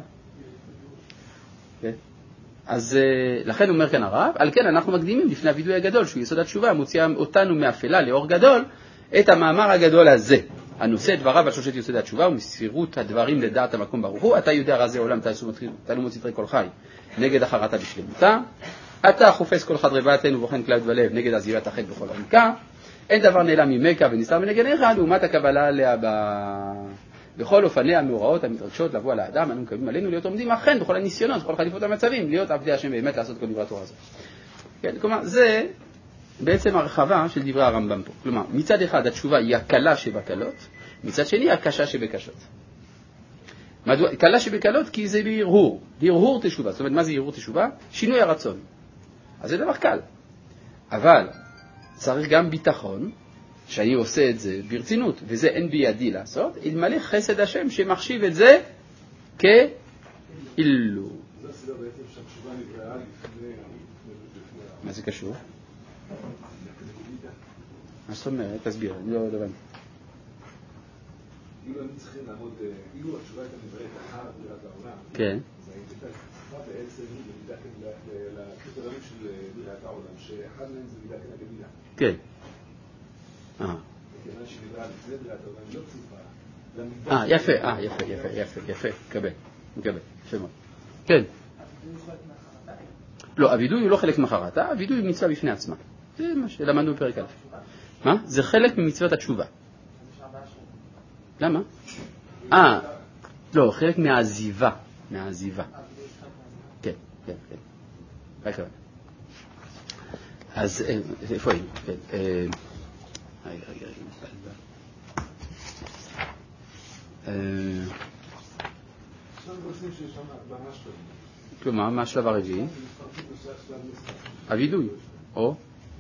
כן. אז לכן אומר כאן הרב, על כן אנחנו מקדימים לפני הוידוי הגדול, שהוא יסוד התשובה, מוציאה אותנו מאפלה לאור גדול, את המאמר הגדול הזה, הנושא דבריו על שלושת יסודי התשובה ומסירות הדברים לדעת המקום ברוך הוא. אתה יודע רזי עולם, אתה לא מוציא תרי כל חי, נגד החרטה בשלמותה. אתה חופש כל חדרי בטן ובוחן כלל בלב, נגד עזיבת החטא בכל עמקה. אין דבר נעלם ממך ונסתר מנגד עיניך, לעומת הקבלה עליה בכל אופניה המאורעות המתרגשות לבוא על האדם, אנו מקבלים עלינו להיות עומדים אכן בכל הניסיונות, בכל חליפות המצבים, להיות עבדי השם באמת לעשות כל דברי התורה הזאת. כן, כלומר, זה בעצם הרחבה של דברי הרמב"ם פה. כלומר, מצד אחד התשובה היא הקלה שבקלות, מצד שני הקשה שבקשות. מדוע? קלה שבקלות כי זה בהרהור, הרהור תשובה. זאת אומרת, מה זה הרהור תשובה? שינוי הרצון. אז זה דבר קל. אבל צריך גם ביטחון שאני עושה את זה ברצינות, וזה אין בידי לעשות, אלמלא חסד השם שמחשיב את זה כאילו. זה הסיבה בעצם שהתשובה נבראה לפני... מה זה קשור? מה זאת אומרת? תסביר, אני לא הבנתי. אילו אני צריכים לעמוד, אילו התשובה הייתה נבראת אחר בריאת העולם, כן. אז הייתה כתובה בעצם במידה לקריטריונים של בריאת העולם, שאחד מהם זה מידה כנגד מידה. כן. וכיוון שנבראה לפני בריאת העולם, לא צופה למידה... יפה, מקבל, יפה מאוד. כן. לא, הוידוי הוא לא חלק מהחרטה, הוידוי הוא מצווה בפני עצמה. זה מה שלמדנו בפרק א'. מה? זה חלק ממצוות התשובה. למה? לא, חלק מהעזיבה. כן. רק ככה. אז איפה היינו? רגע. כלומר, מה השלב הרביעי? הוידוי, או?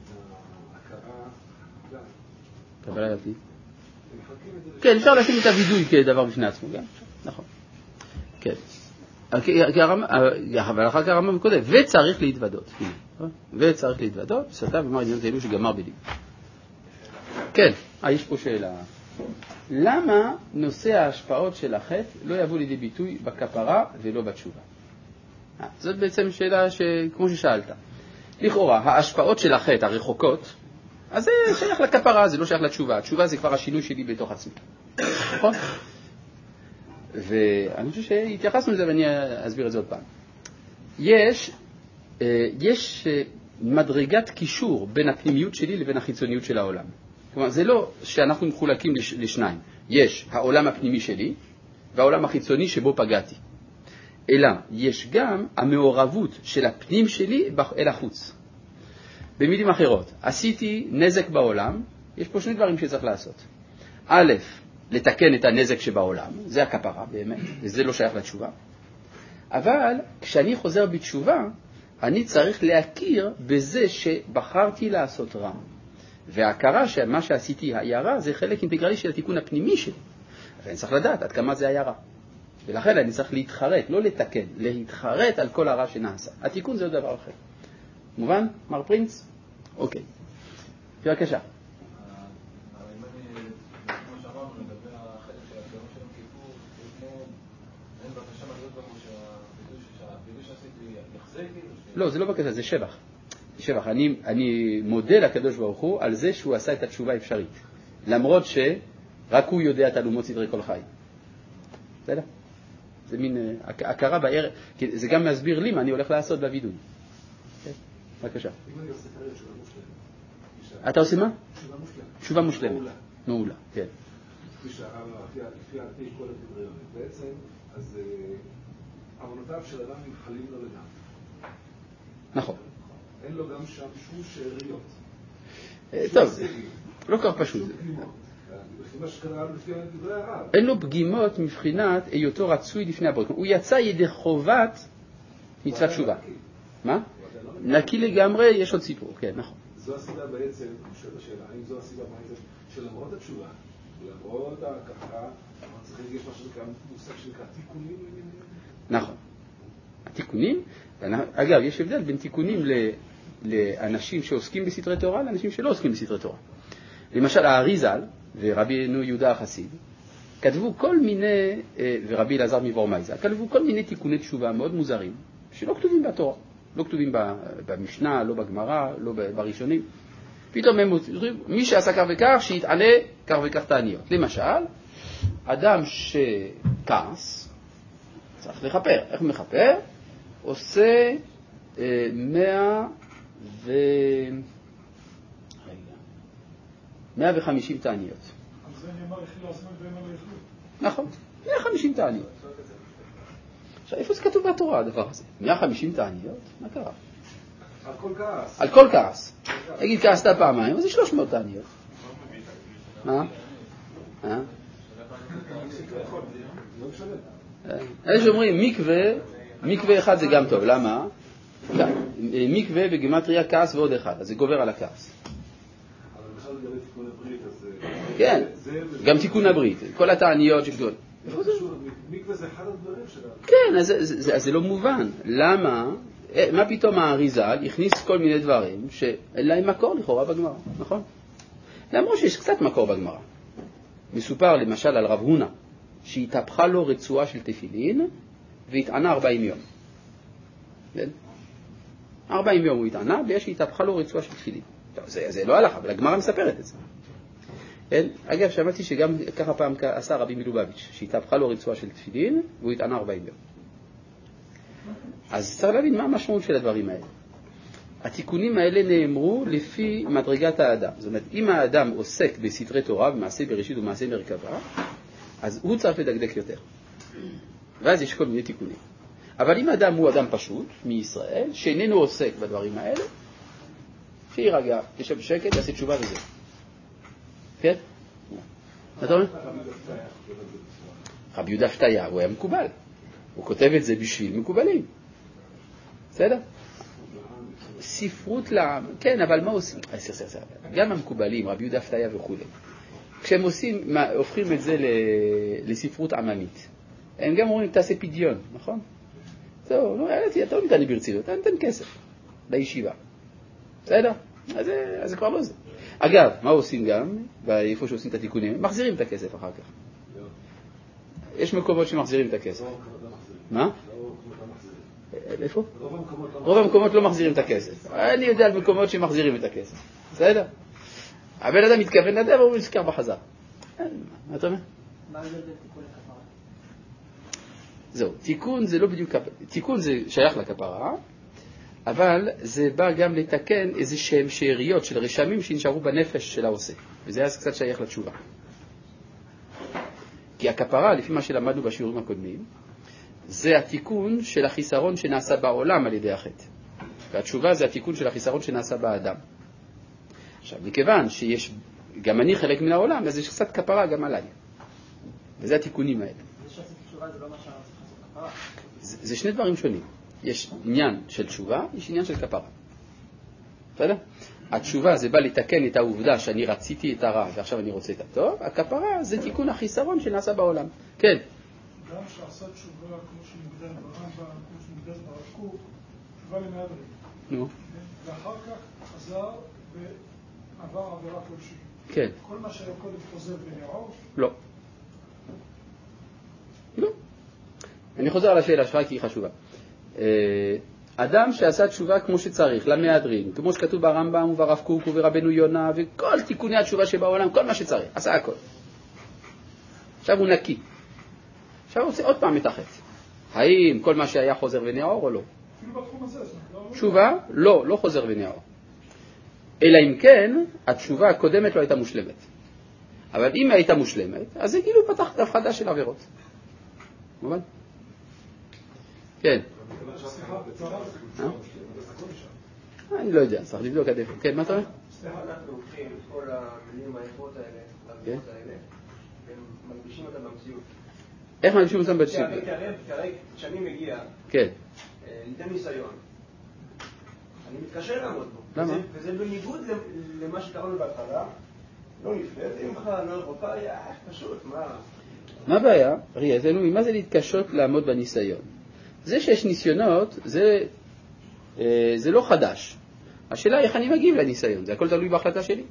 קבלה דתית. כן, אפשר לשים את הוידוי כדבר בפני עצמו, גם. נכון. כן. אבל אחר כך הרמב"ם כותב, וצריך להתוודות. וצריך להתוודות, סתה ואמר עניינות אלו שגמר בדין. כן, יש פה שאלה. למה נושא ההשפעות של החטא לא יבוא לידי ביטוי בכפרה ולא בתשובה? זאת בעצם שאלה כמו ששאלת. לכאורה, ההשפעות של החטא הרחוקות, אז זה שייך לכפרה, זה לא שייך לתשובה. התשובה זה כבר השינוי שלי בתוך עצמי. נכון? ואני חושב שהתייחסנו לזה ואני אסביר את זה עוד פעם. יש מדרגת קישור בין הפנימיות שלי לבין החיצוניות של העולם. כלומר, זה לא שאנחנו מחולקים לשניים. יש העולם הפנימי שלי והעולם החיצוני שבו פגעתי. אלא יש גם המעורבות של הפנים שלי אל החוץ. במילים אחרות, עשיתי נזק בעולם, יש פה שני דברים שצריך לעשות. א', לתקן את הנזק שבעולם, זה הכפרה באמת, וזה לא שייך לתשובה. אבל כשאני חוזר בתשובה, אני צריך להכיר בזה שבחרתי לעשות רע. וההכרה שמה שעשיתי היה רע, זה חלק אינטגרלי של התיקון הפנימי שלי. ואני צריך לדעת עד כמה זה היה רע. ולכן אני צריך להתחרט, לא לתקן, להתחרט על כל הרע שנעשה. התיקון זה עוד דבר אחר. מובן? מר פרינץ? אוקיי. בבקשה. לא, זה לא בקשה, זה שבח. אני מודה לקדוש ברוך הוא על זה שהוא עשה את התשובה האפשרית. למרות שרק הוא יודע תעלומות סדרי כל חי. בסדר? זה מין הכרה בערך, זה גם מסביר לי מה אני הולך לעשות בווידוי. בבקשה. אם אני עושה כרגע תשובה מושלמת. אתה עושה מה? תשובה מושלמת. תשובה מושלמת. מעולה, כן. כפי שאמר, לפי עתי כל הדברים. בעצם, אז עוונותיו של אדם נמחלים לו לגמרי. נכון. אין לו גם שם שום שאריות. טוב, לא כך פשוט. אין לו פגימות מבחינת היותו רצוי לפני הבורא. הוא יצא ידי חובת מצוות תשובה. מה? נקי לגמרי, יש עוד סיפור, כן, נכון. זו הסיבה בעצם, אני שואל השאלה, האם זו הסיבה בעצם שלמרות התשובה, למרות הככה, צריך להגיד משהו שנקרא, מושג שנקרא תיקונים למיניהם? נכון. התיקונים, אגב, יש הבדל בין תיקונים לאנשים שעוסקים בסתרי תורה לאנשים שלא עוסקים בסתרי תורה. למשל, האריז"ל ורבינו יהודה החסיד כתבו כל מיני, ורבי אלעזר מוורמייזל, כתבו כל מיני תיקוני תשובה מאוד מוזרים, שלא כתובים בתורה, לא כתובים במשנה, לא בגמרא, לא בראשונים. פתאום הם אומרים, מי שעשה כך וכך, שיתענה כך וכך תעניות. למשל, אדם שכעס, צריך לכפר. איך הוא מכפר? עושה 150 תעניות. על זה נאמר יחיל הזמן ואין על היחלות. נכון, 150 תעניות. עכשיו, איפה זה כתוב בתורה הדבר הזה? 150 תעניות? מה קרה? על כל כעס. על כל כעס. נגיד כעסת פעמיים, אז זה 300 תעניות. מה? אלה שאומרים מקווה אחד זה גם טוב, למה? מקווה בגימטריה כעס ועוד אחד, אז זה גובר על הכעס. אבל בכלל לגבי תיקון הברית, אז... כן, גם תיקון הברית, כל התעניות שכתובות. מקווה זה אחד הדברים שלנו. כן, אז זה לא מובן. למה? מה פתאום האריז"ל הכניס כל מיני דברים שאין להם מקור לכאורה בגמרא, נכון? למרות שיש קצת מקור בגמרא. מסופר למשל על רב הונא, שהתהפכה לו רצועה של תפילין והתענה 40 יום. 40 יום הוא התענה, ויש שהתהפכה לו רצועה של תפילין. זה לא הלכה, אבל הגמרא מספרת את זה. אגב, שמעתי שגם ככה פעם עשה רבי מלובביץ', שהתהפכה לו רצועה של תפילין והוא התענה 40 יום. אז צריך להבין מה המשמעות של הדברים האלה. התיקונים האלה נאמרו לפי מדרגת האדם. זאת אומרת, אם האדם עוסק בסתרי תורה, במעשה בראשית ומעשה מרכבה, אז הוא צריך לדקדק יותר. ואז יש כל מיני תיקונים. אבל אם האדם הוא אדם פשוט, מישראל, שאיננו עוסק בדברים האלה, שירגע, ישב בשקט, יעשה תשובה וזה. כן? אתה אומר? רבי יהודה פתיה, הוא היה מקובל. הוא כותב את זה בשביל מקובלים. בסדר? ספרות לעם. כן, אבל מה עושים? גם המקובלים, רבי יהודה פתיה וכו'. כשהם הופכים את זה לספרות עממית. הם גם אומרים, תעשה פדיון, נכון? טוב, אתה לא ניתן לי ברצינות, אתה נותן כסף לישיבה. בסדר? אז זה כבר לא זה. אגב, מה עושים גם, באיפה שעושים את התיקונים? מחזירים את הכסף אחר כך. יש מקומות שמחזירים את הכסף. מה? איפה? רוב המקומות לא מחזירים את הכסף. אני יודע על מקומות שמחזירים את הכסף. בסדר? הבן אדם מתכוון לדבר, הוא נזכר בחזר. מה אתה אומר? מה זה בתיקון לכפרה? זהו, תיקון זה לא בדיוק, תיקון זה שייך לכפרה, אבל זה בא גם לתקן איזה שהם שאריות של רשמים שנשארו בנפש של העושה, וזה אז קצת שייך לתשובה. כי הכפרה, לפי מה שלמדנו בשיעורים הקודמים, זה התיקון של החיסרון שנעשה בעולם על ידי החטא. והתשובה זה התיקון של החיסרון שנעשה באדם. עכשיו, מכיוון שיש, גם אני חלק מן העולם, אז יש קצת כפרה גם עליי. וזה התיקונים האלה. זה שעשיתי תשובה זה לא מה שאני צריך לעשות כפרה. זה שני דברים שונים. יש עניין של תשובה, יש עניין של כפרה. בסדר? התשובה זה בא לתקן את העובדה שאני רציתי את הרע ועכשיו אני רוצה את הטוב. הכפרה זה תיקון החיסרון שנעשה בעולם. כן. גם שעשה תשובה כמו שמוגדר ברמב"ם, כמו שמוגדר ברב קוק, תשובה למהדרין. נו. ואחר כך חזר ועבר עבירה כלשהי. כן. כל מה שהיה קודם חוזר ונעור? לא. לא. אני חוזר על השאלה שלך כי היא חשובה. אדם שעשה תשובה כמו שצריך, למהדרין, כמו שכתוב ברמב"ם וברב קוק וברבנו יונה, וכל תיקוני התשובה שבעולם, כל מה שצריך, עשה הכל. עכשיו הוא נקי. עכשיו הוא עושה עוד פעם את החץ. האם כל מה שהיה חוזר ונעור או לא? אפילו בתחום הזה, תשובה, לא חוזר ונעור. אלא אם כן, התשובה הקודמת לא הייתה מושלמת. אבל אם הייתה מושלמת, אז זה כאילו פתח דף חדש של עבירות. מובן? כן. אני לא יודע, צריך לבדוק עד איפה. כן, מה אתה אומר? אנחנו לוקחים את כל המילים היפות האלה, ומלבישים אותם במציאות. איך מלבישים אותם במציאות? כשאני מגיע, ניתן ניסיון, אני מתקשר לעמוד בו. למה? וזה בניגוד למה שקראנו בהתחלה, לא נפלט, ממך, לא רחוקה, פשוט, מה? מה הבעיה? ראיתנו, מה זה להתקשות לעמוד בניסיון? זה שיש ניסיונות, זה לא חדש. השאלה היא איך אני מגיב לניסיון, זה הכל תלוי בהחלטה שלי.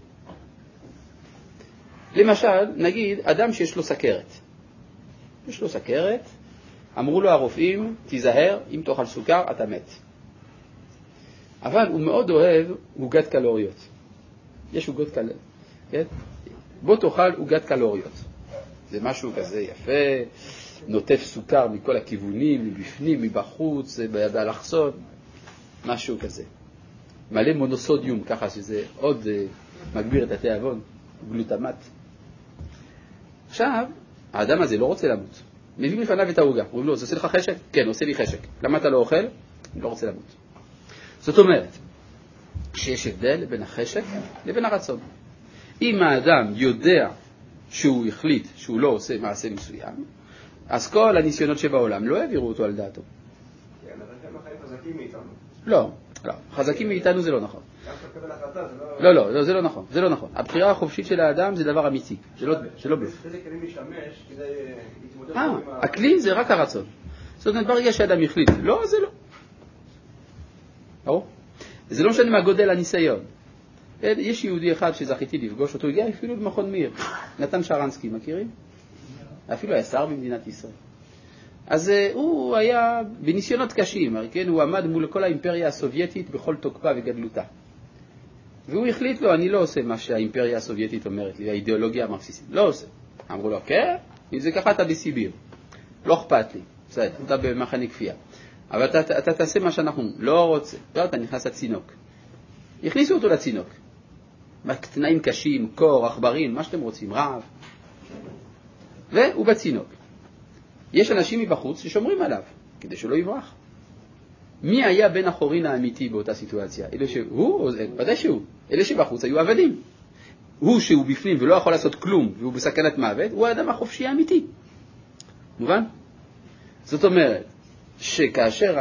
למשל, נגיד, אדם שיש לו סכרת. יש לו סכרת, אמרו לו הרופאים, תיזהר, אם תאכל סוכר, אתה מת. אבל הוא מאוד אוהב עוגת קלוריות. יש עוגות קלוריות. כן? בוא תאכל עוגת קלוריות. זה משהו כזה יפה, נוטף סוכר מכל הכיוונים, מבפנים, מבחוץ, באלכסון, משהו כזה. מלא מונוסודיום, ככה שזה עוד מגביר את התיאבון, גלוטמט. עכשיו, האדם הזה לא רוצה למות. מביאים לפניו את העוגה. אומרים לו, זה עושה לך חשק? כן, עושה לי חשק. למה אתה לא אוכל? אני לא רוצה למות. זאת אומרת, שיש הבדל בין החשק לבין הרצון. אם האדם יודע שהוא החליט שהוא לא עושה מעשה מסוים, אז כל הניסיונות שבעולם לא העבירו אותו על דעתו. כן, אבל הם החיים חזקים מאיתנו. לא, חזקים מאיתנו זה לא נכון. גם כשאתה מקבל החלטה זה לא... לא, זה לא נכון, זה לא נכון. הבחירה החופשית של האדם זה דבר אמיתי, זה לא בלוף. איזה כלים להשתמש כדי להתמודד עם הכלי זה רק הרצון. זאת אומרת, ברגע שאדם החליט, לא, זה לא. ברור? זה לא משנה מה גודל הניסיון. יש יהודי אחד שזכיתי לפגוש אותו, הגיע אפילו למכון מאיר, נתן שרנסקי, מכירים? אפילו היה שר במדינת ישראל. אז הוא היה בניסיונות קשים, כן? הוא עמד מול כל האימפריה הסובייטית בכל תוקפה וגדלותה. והוא החליט לו, אני לא עושה מה שהאימפריה הסובייטית אומרת לי, האידיאולוגיה המרקסיסטית. לא עושה. אמרו לו, כן? אם זה ככה אתה בסיביר. לא אכפת לי. בסדר, אתה במחנה כפייה. אבל אתה תעשה מה שאנחנו לא רוצה. לא, אתה נכנס לצינוק. הכניסו אותו לצינוק. תנאים קשים, קור, עכברים, מה שאתם רוצים, רעב. והוא בצינוק. יש אנשים מבחוץ ששומרים עליו, כדי שלא יברח. מי היה בן החורין האמיתי באותה סיטואציה? אלה שהוא, ודאי שהוא. אלה שבחוץ היו עבדים. הוא שהוא בפנים ולא יכול לעשות כלום, והוא בסכנת מוות, הוא האדם החופשי האמיתי. מובן? זאת אומרת, שכאשר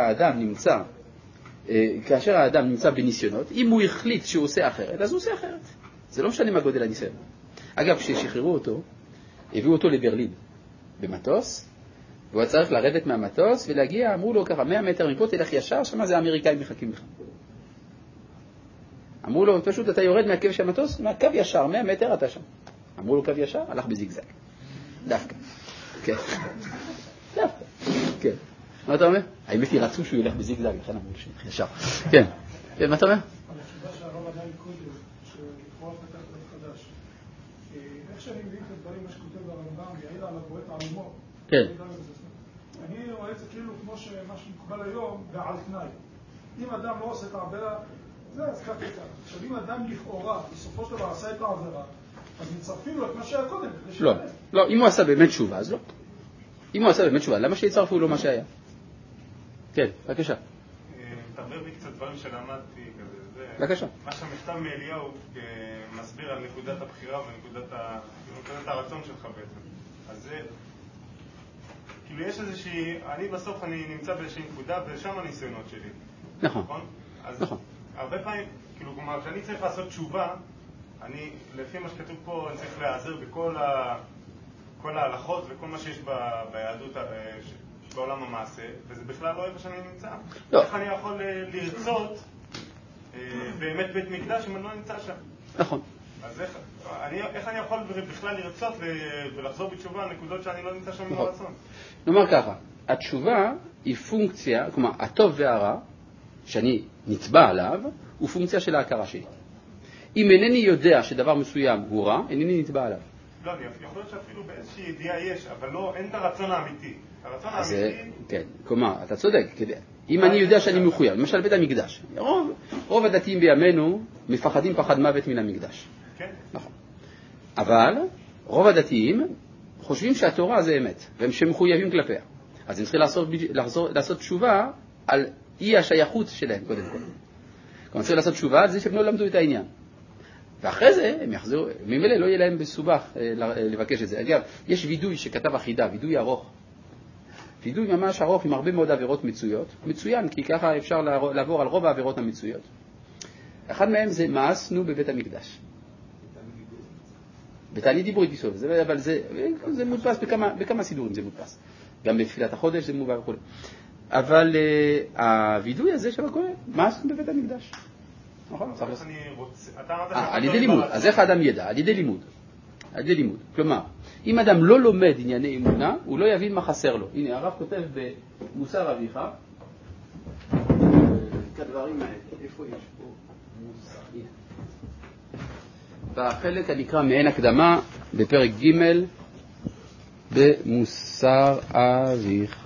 האדם נמצא בניסיונות, אם הוא החליט שהוא עושה אחרת, אז הוא עושה אחרת. זה לא משנה מה גודל הניסיון. אגב, כששחררו אותו, הביאו אותו לברלין, במטוס, והוא צריך לרדת מהמטוס ולהגיע, אמרו לו ככה, 100 מטר מפה, תלך ישר, שמה זה האמריקאים מחכים לך. אמרו לו, פשוט אתה יורד מהקו של המטוס, מהקו ישר, 100 מטר אתה שם. אמרו לו קו ישר, הלך בזיגזג. דווקא. כן. דווקא. כן. מה אתה אומר? האמת היא רצו שהוא ילך בזיגזג, לכן אמרו שילך ישר. כן. כן, מה אתה אומר? התשובה שהרב עדיין קודם, שלכאורה פתח דף חדש. איך שאני מבין את הדברים, מה שכותב הרמב"ם, יעיל על הבועט עלומו. כן. אני רואה את זה כאילו כמו שמה שמקובל היום, ועל תנאי. אם אדם לא עושה את העבירה, זה אז כך וכך. עכשיו, אם אדם לכאורה, בסופו של דבר עשה את העבירה, אז מצרפים לו את מה שהיה קודם. לא, אם הוא עשה באמת תשובה, אז לא. אם הוא עשה באמת תשובה, למה שיצרפו לו מה שהיה? כן, בבקשה. תעבר בי קצת דברים שלמדתי כזה. בבקשה. מה שהמכתב מאליהו מסביר על נקודת הבחירה ונקודת הרצון שלך בעצם. אז זה... כאילו יש איזושהי... בסוף אני נמצא באיזושהי נקודה ושם הניסיונות שלי. נכון. אז הרבה פעמים, כאילו, כלומר, כשאני צריך לעשות תשובה, אני, לפי מה שכתוב פה, אני צריך להיעזר בכל ההלכות וכל מה שיש ביהדות, בעולם המעשה, וזה בכלל לא איפה שאני נמצא. איך אני יכול לרצות באמת בית מקדש אם אני לא נמצא שם? נכון. אז איך אני יכול בכלל לרצות ולחזור בתשובה על נקודות שאני לא נמצא שם עם הרצון? נאמר ככה, התשובה היא פונקציה, כלומר, הטוב והרע, שאני נתבע עליו, הוא פונקציה של ההכרה שלי. אם אינני יודע שדבר מסוים הוא רע, אינני נתבע עליו. לא, יכול להיות שאפילו באיזושהי ידיעה יש, אבל לא, אין את הרצון האמיתי. הרצון האמיתי... כן, כלומר, אתה צודק. אם אני יודע שאני מחויב, למשל בית המקדש, רוב הדתיים בימינו מפחדים פחד מוות מן המקדש. כן. נכון. אבל רוב הדתיים חושבים שהתורה זה אמת, והם שמחויבים כלפיה. אז הם צריכים לעשות תשובה על אי השייכות שלהם, קודם כל. כלומר, צריכים לעשות תשובה על זה שהם לא למדו את העניין. ואחרי זה הם יחזרו, ממילא לא יהיה להם בסובך לבקש את זה. אגב, יש וידוי שכתב אחידה, וידוי ארוך. וידוי ממש ארוך עם הרבה מאוד עבירות מצויות. מצוין, כי ככה אפשר לעבור על רוב העבירות המצויות. אחד מהם זה מאסנו בבית המקדש. בתענית דיבורית בסוף, אבל זה מודפס בכמה סידורים, זה מודפס. גם בתפילת החודש זה מובא וכו'. אבל הווידוי הזה של הכל, מאסנו בבית המקדש. נכון? על ידי לימוד. אז איך האדם ידע? על ידי לימוד. על ידי לימוד. כלומר, אם אדם לא לומד ענייני אמונה, הוא לא יבין מה חסר לו. הנה, הרב כותב במוסר אביך, כדברים האלה, איפה יש פה מוסר? בחלק הנקרא מעין הקדמה, בפרק ג' במוסר אביך.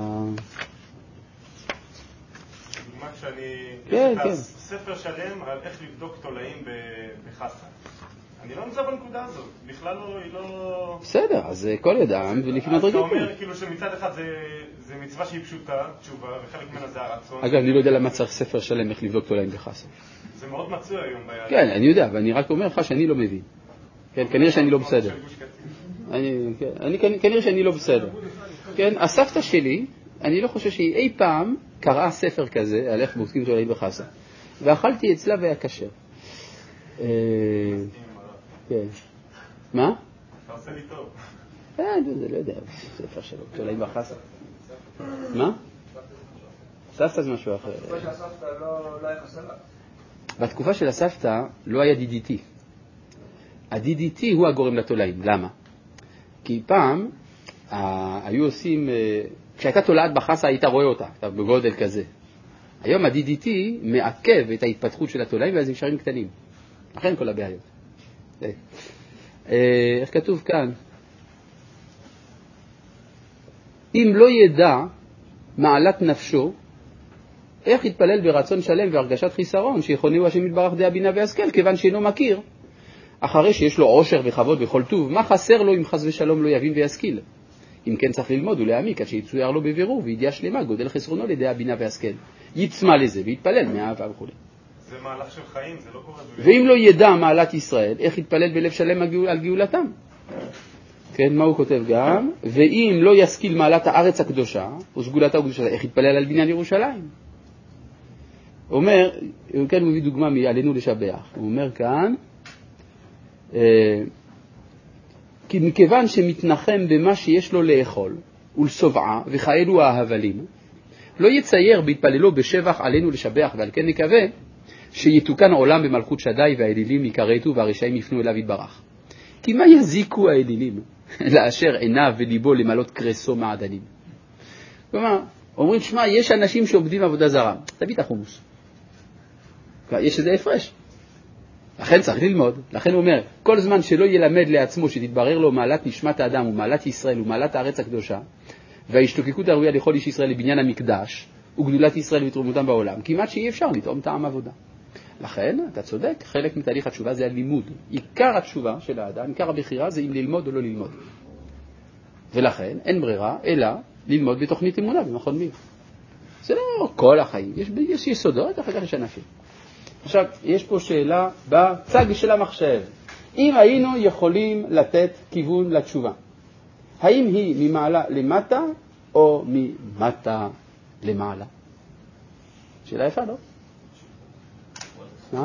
דוגמה כשאני... כן, יש כן. את הספר שלם על איך לבדוק תולעים בחסה. אני לא נמצא בנקודה הזאת, בכלל לא, היא לא... בסדר, אז כל אדם ולפי מדרגים. אתה אומר כאילו שמצד אחד זה מצווה שהיא פשוטה, תשובה, וחלק ממנה זה הרצון. אגב, אני לא יודע למה צריך ספר שלם איך לבדוק תולעים בחסה. זה מאוד מצוי היום ביד. כן, אני יודע, ואני רק אומר לך שאני לא מבין. כן, כנראה שאני לא בסדר. כנראה שאני לא בסדר. כן, הסבתא שלי, אני לא חושב שהיא אי פעם קראה ספר כזה על איך בודקים תולעים בחסה. ואכלתי אצלה והיה כשר. כן. מה? אתה עושה לי טוב. זה לא יודע, ספר שלו, תולעים בחסה. מה? סבתא זה משהו אחר. בתקופה של הסבתא לא היה חסרה. בתקופה של הסבתא לא היה DDT. ה-DDT הוא הגורם לתולעים. למה? כי פעם היו עושים, כשהייתה תולעת בחסה היית רואה אותה, בגודל כזה. היום ה-DDT מעכב את ההתפתחות של התולעים ואז הם נשארים קטנים. לכן כל הבעיות. איך כתוב כאן? אם לא ידע מעלת נפשו, איך יתפלל ברצון שלם והרגשת חיסרון שיכונהו השם יתברך דעה בינה והשכל, כיוון שאינו מכיר, אחרי שיש לו עושר וכבוד וכל טוב, מה חסר לו אם חס ושלום לא יבין וישכיל? אם כן צריך ללמוד ולהעמיק עד שיצויר לו בבירור וידיעה שלמה גודל חסרונו לדעה בינה והשכל. יצמא לזה ויתפלל מאהבה וכו'. זה מהלך של חיים, זה לא קורה. ואם לא ידע מעלת ישראל, איך יתפלל בלב שלם על גאולתם? כן, מה הוא כותב גם? ואם לא ישכיל מעלת הארץ הקדושה, וסגולתה וקדושתה, איך יתפלל על בניין ירושלים? הוא אומר, כן, הוא מביא דוגמה מעלינו לשבח. הוא אומר כאן, כי מכיוון שמתנחם במה שיש לו לאכול, ולשובעה, וכאלו ההבלים, לא יצייר בהתפללו בשבח עלינו לשבח, ועל כן נקווה שיתוקן עולם במלכות שדי, והאלילים יקרתו והרשעים יפנו אליו יתברך. כי מה יזיקו האלילים לאשר עיניו וליבו למלות קרסו מעדנים? כלומר, אומרים, שמע, יש אנשים שעובדים עבודה זרה. תביא את החומוס. יש איזה הפרש. לכן צריך ללמוד. לכן הוא אומר, כל זמן שלא ילמד לעצמו שתתברר לו מעלת נשמת האדם ומעלת ישראל ומעלת הארץ הקדושה, וההשתוקקות הראויה לכל איש ישראל לבניין המקדש וגדולת ישראל ותרומותם בעולם, כמעט שאי אפשר לטעום טעם עבודה. לכן, אתה צודק, חלק מתהליך התשובה זה הלימוד. עיקר התשובה של האדם, עיקר הבחירה זה אם ללמוד או לא ללמוד. ולכן אין ברירה אלא ללמוד בתוכנית אמונה במכון מיר. זה לא כל החיים, יש יסודות, אחר כך יש ענפים. עכשיו, יש פה שאלה בצג של המחשב. אם היינו יכולים לתת כיוון לתשובה, האם היא ממעלה למטה או ממטה למעלה? שאלה יפה, לא? מה?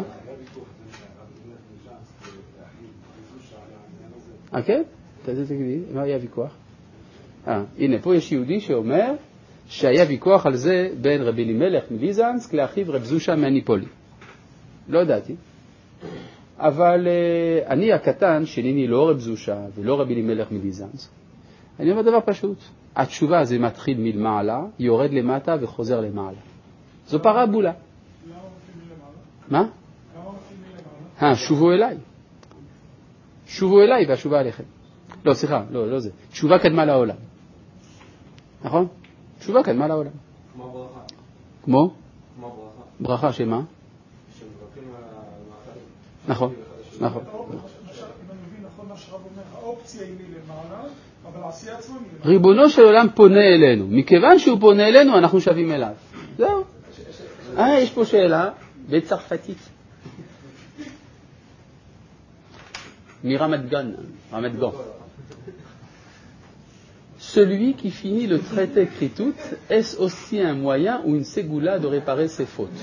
כן? תגידי, מה היה ויכוח? הנה, פה יש יהודי שאומר שהיה ויכוח על זה בין רבי אלימלך מליזנסק לאחיו רב זושה מהניפולי. לא ידעתי. אבל אני הקטן, שניני לא רב זושה ולא רבי אלימלך מליזנסק. אני אומר דבר פשוט. התשובה זה מתחיל מלמעלה, יורד למטה וחוזר למעלה. זו פרבולה. מה? שובו אליי. שובו אליי והשובה עליכם. לא, סליחה, לא זה. תשובה קדמה לעולם. נכון? תשובה קדמה לעולם. כמו ברכה. כמו? כמו ברכה. ברכה שמה? שמברכים על המאכלים. נכון, נכון. אם אני מבין נכון מה שרב אומר, האופציה היא מלמעלה, אבל העשייה עצמה מלמעלה. ריבונו של עולם פונה אלינו. מכיוון שהוא פונה אלינו, אנחנו שווים אליו. זהו. יש פה שאלה בצרפתית. מרמת גן. Celui qui finit le traité écrit tout, est-ce aussi un moyen ou une ségoula de réparer ses fautes?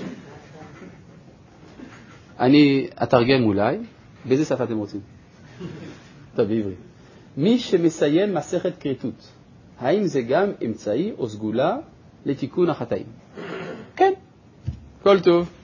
אני אתרגם אולי, באיזה שפה אתם רוצים? טוב, בעברית. מי שמסיים מסכת כריתות, האם זה גם אמצעי או סגולה לתיקון החטאים? כן, כל טוב.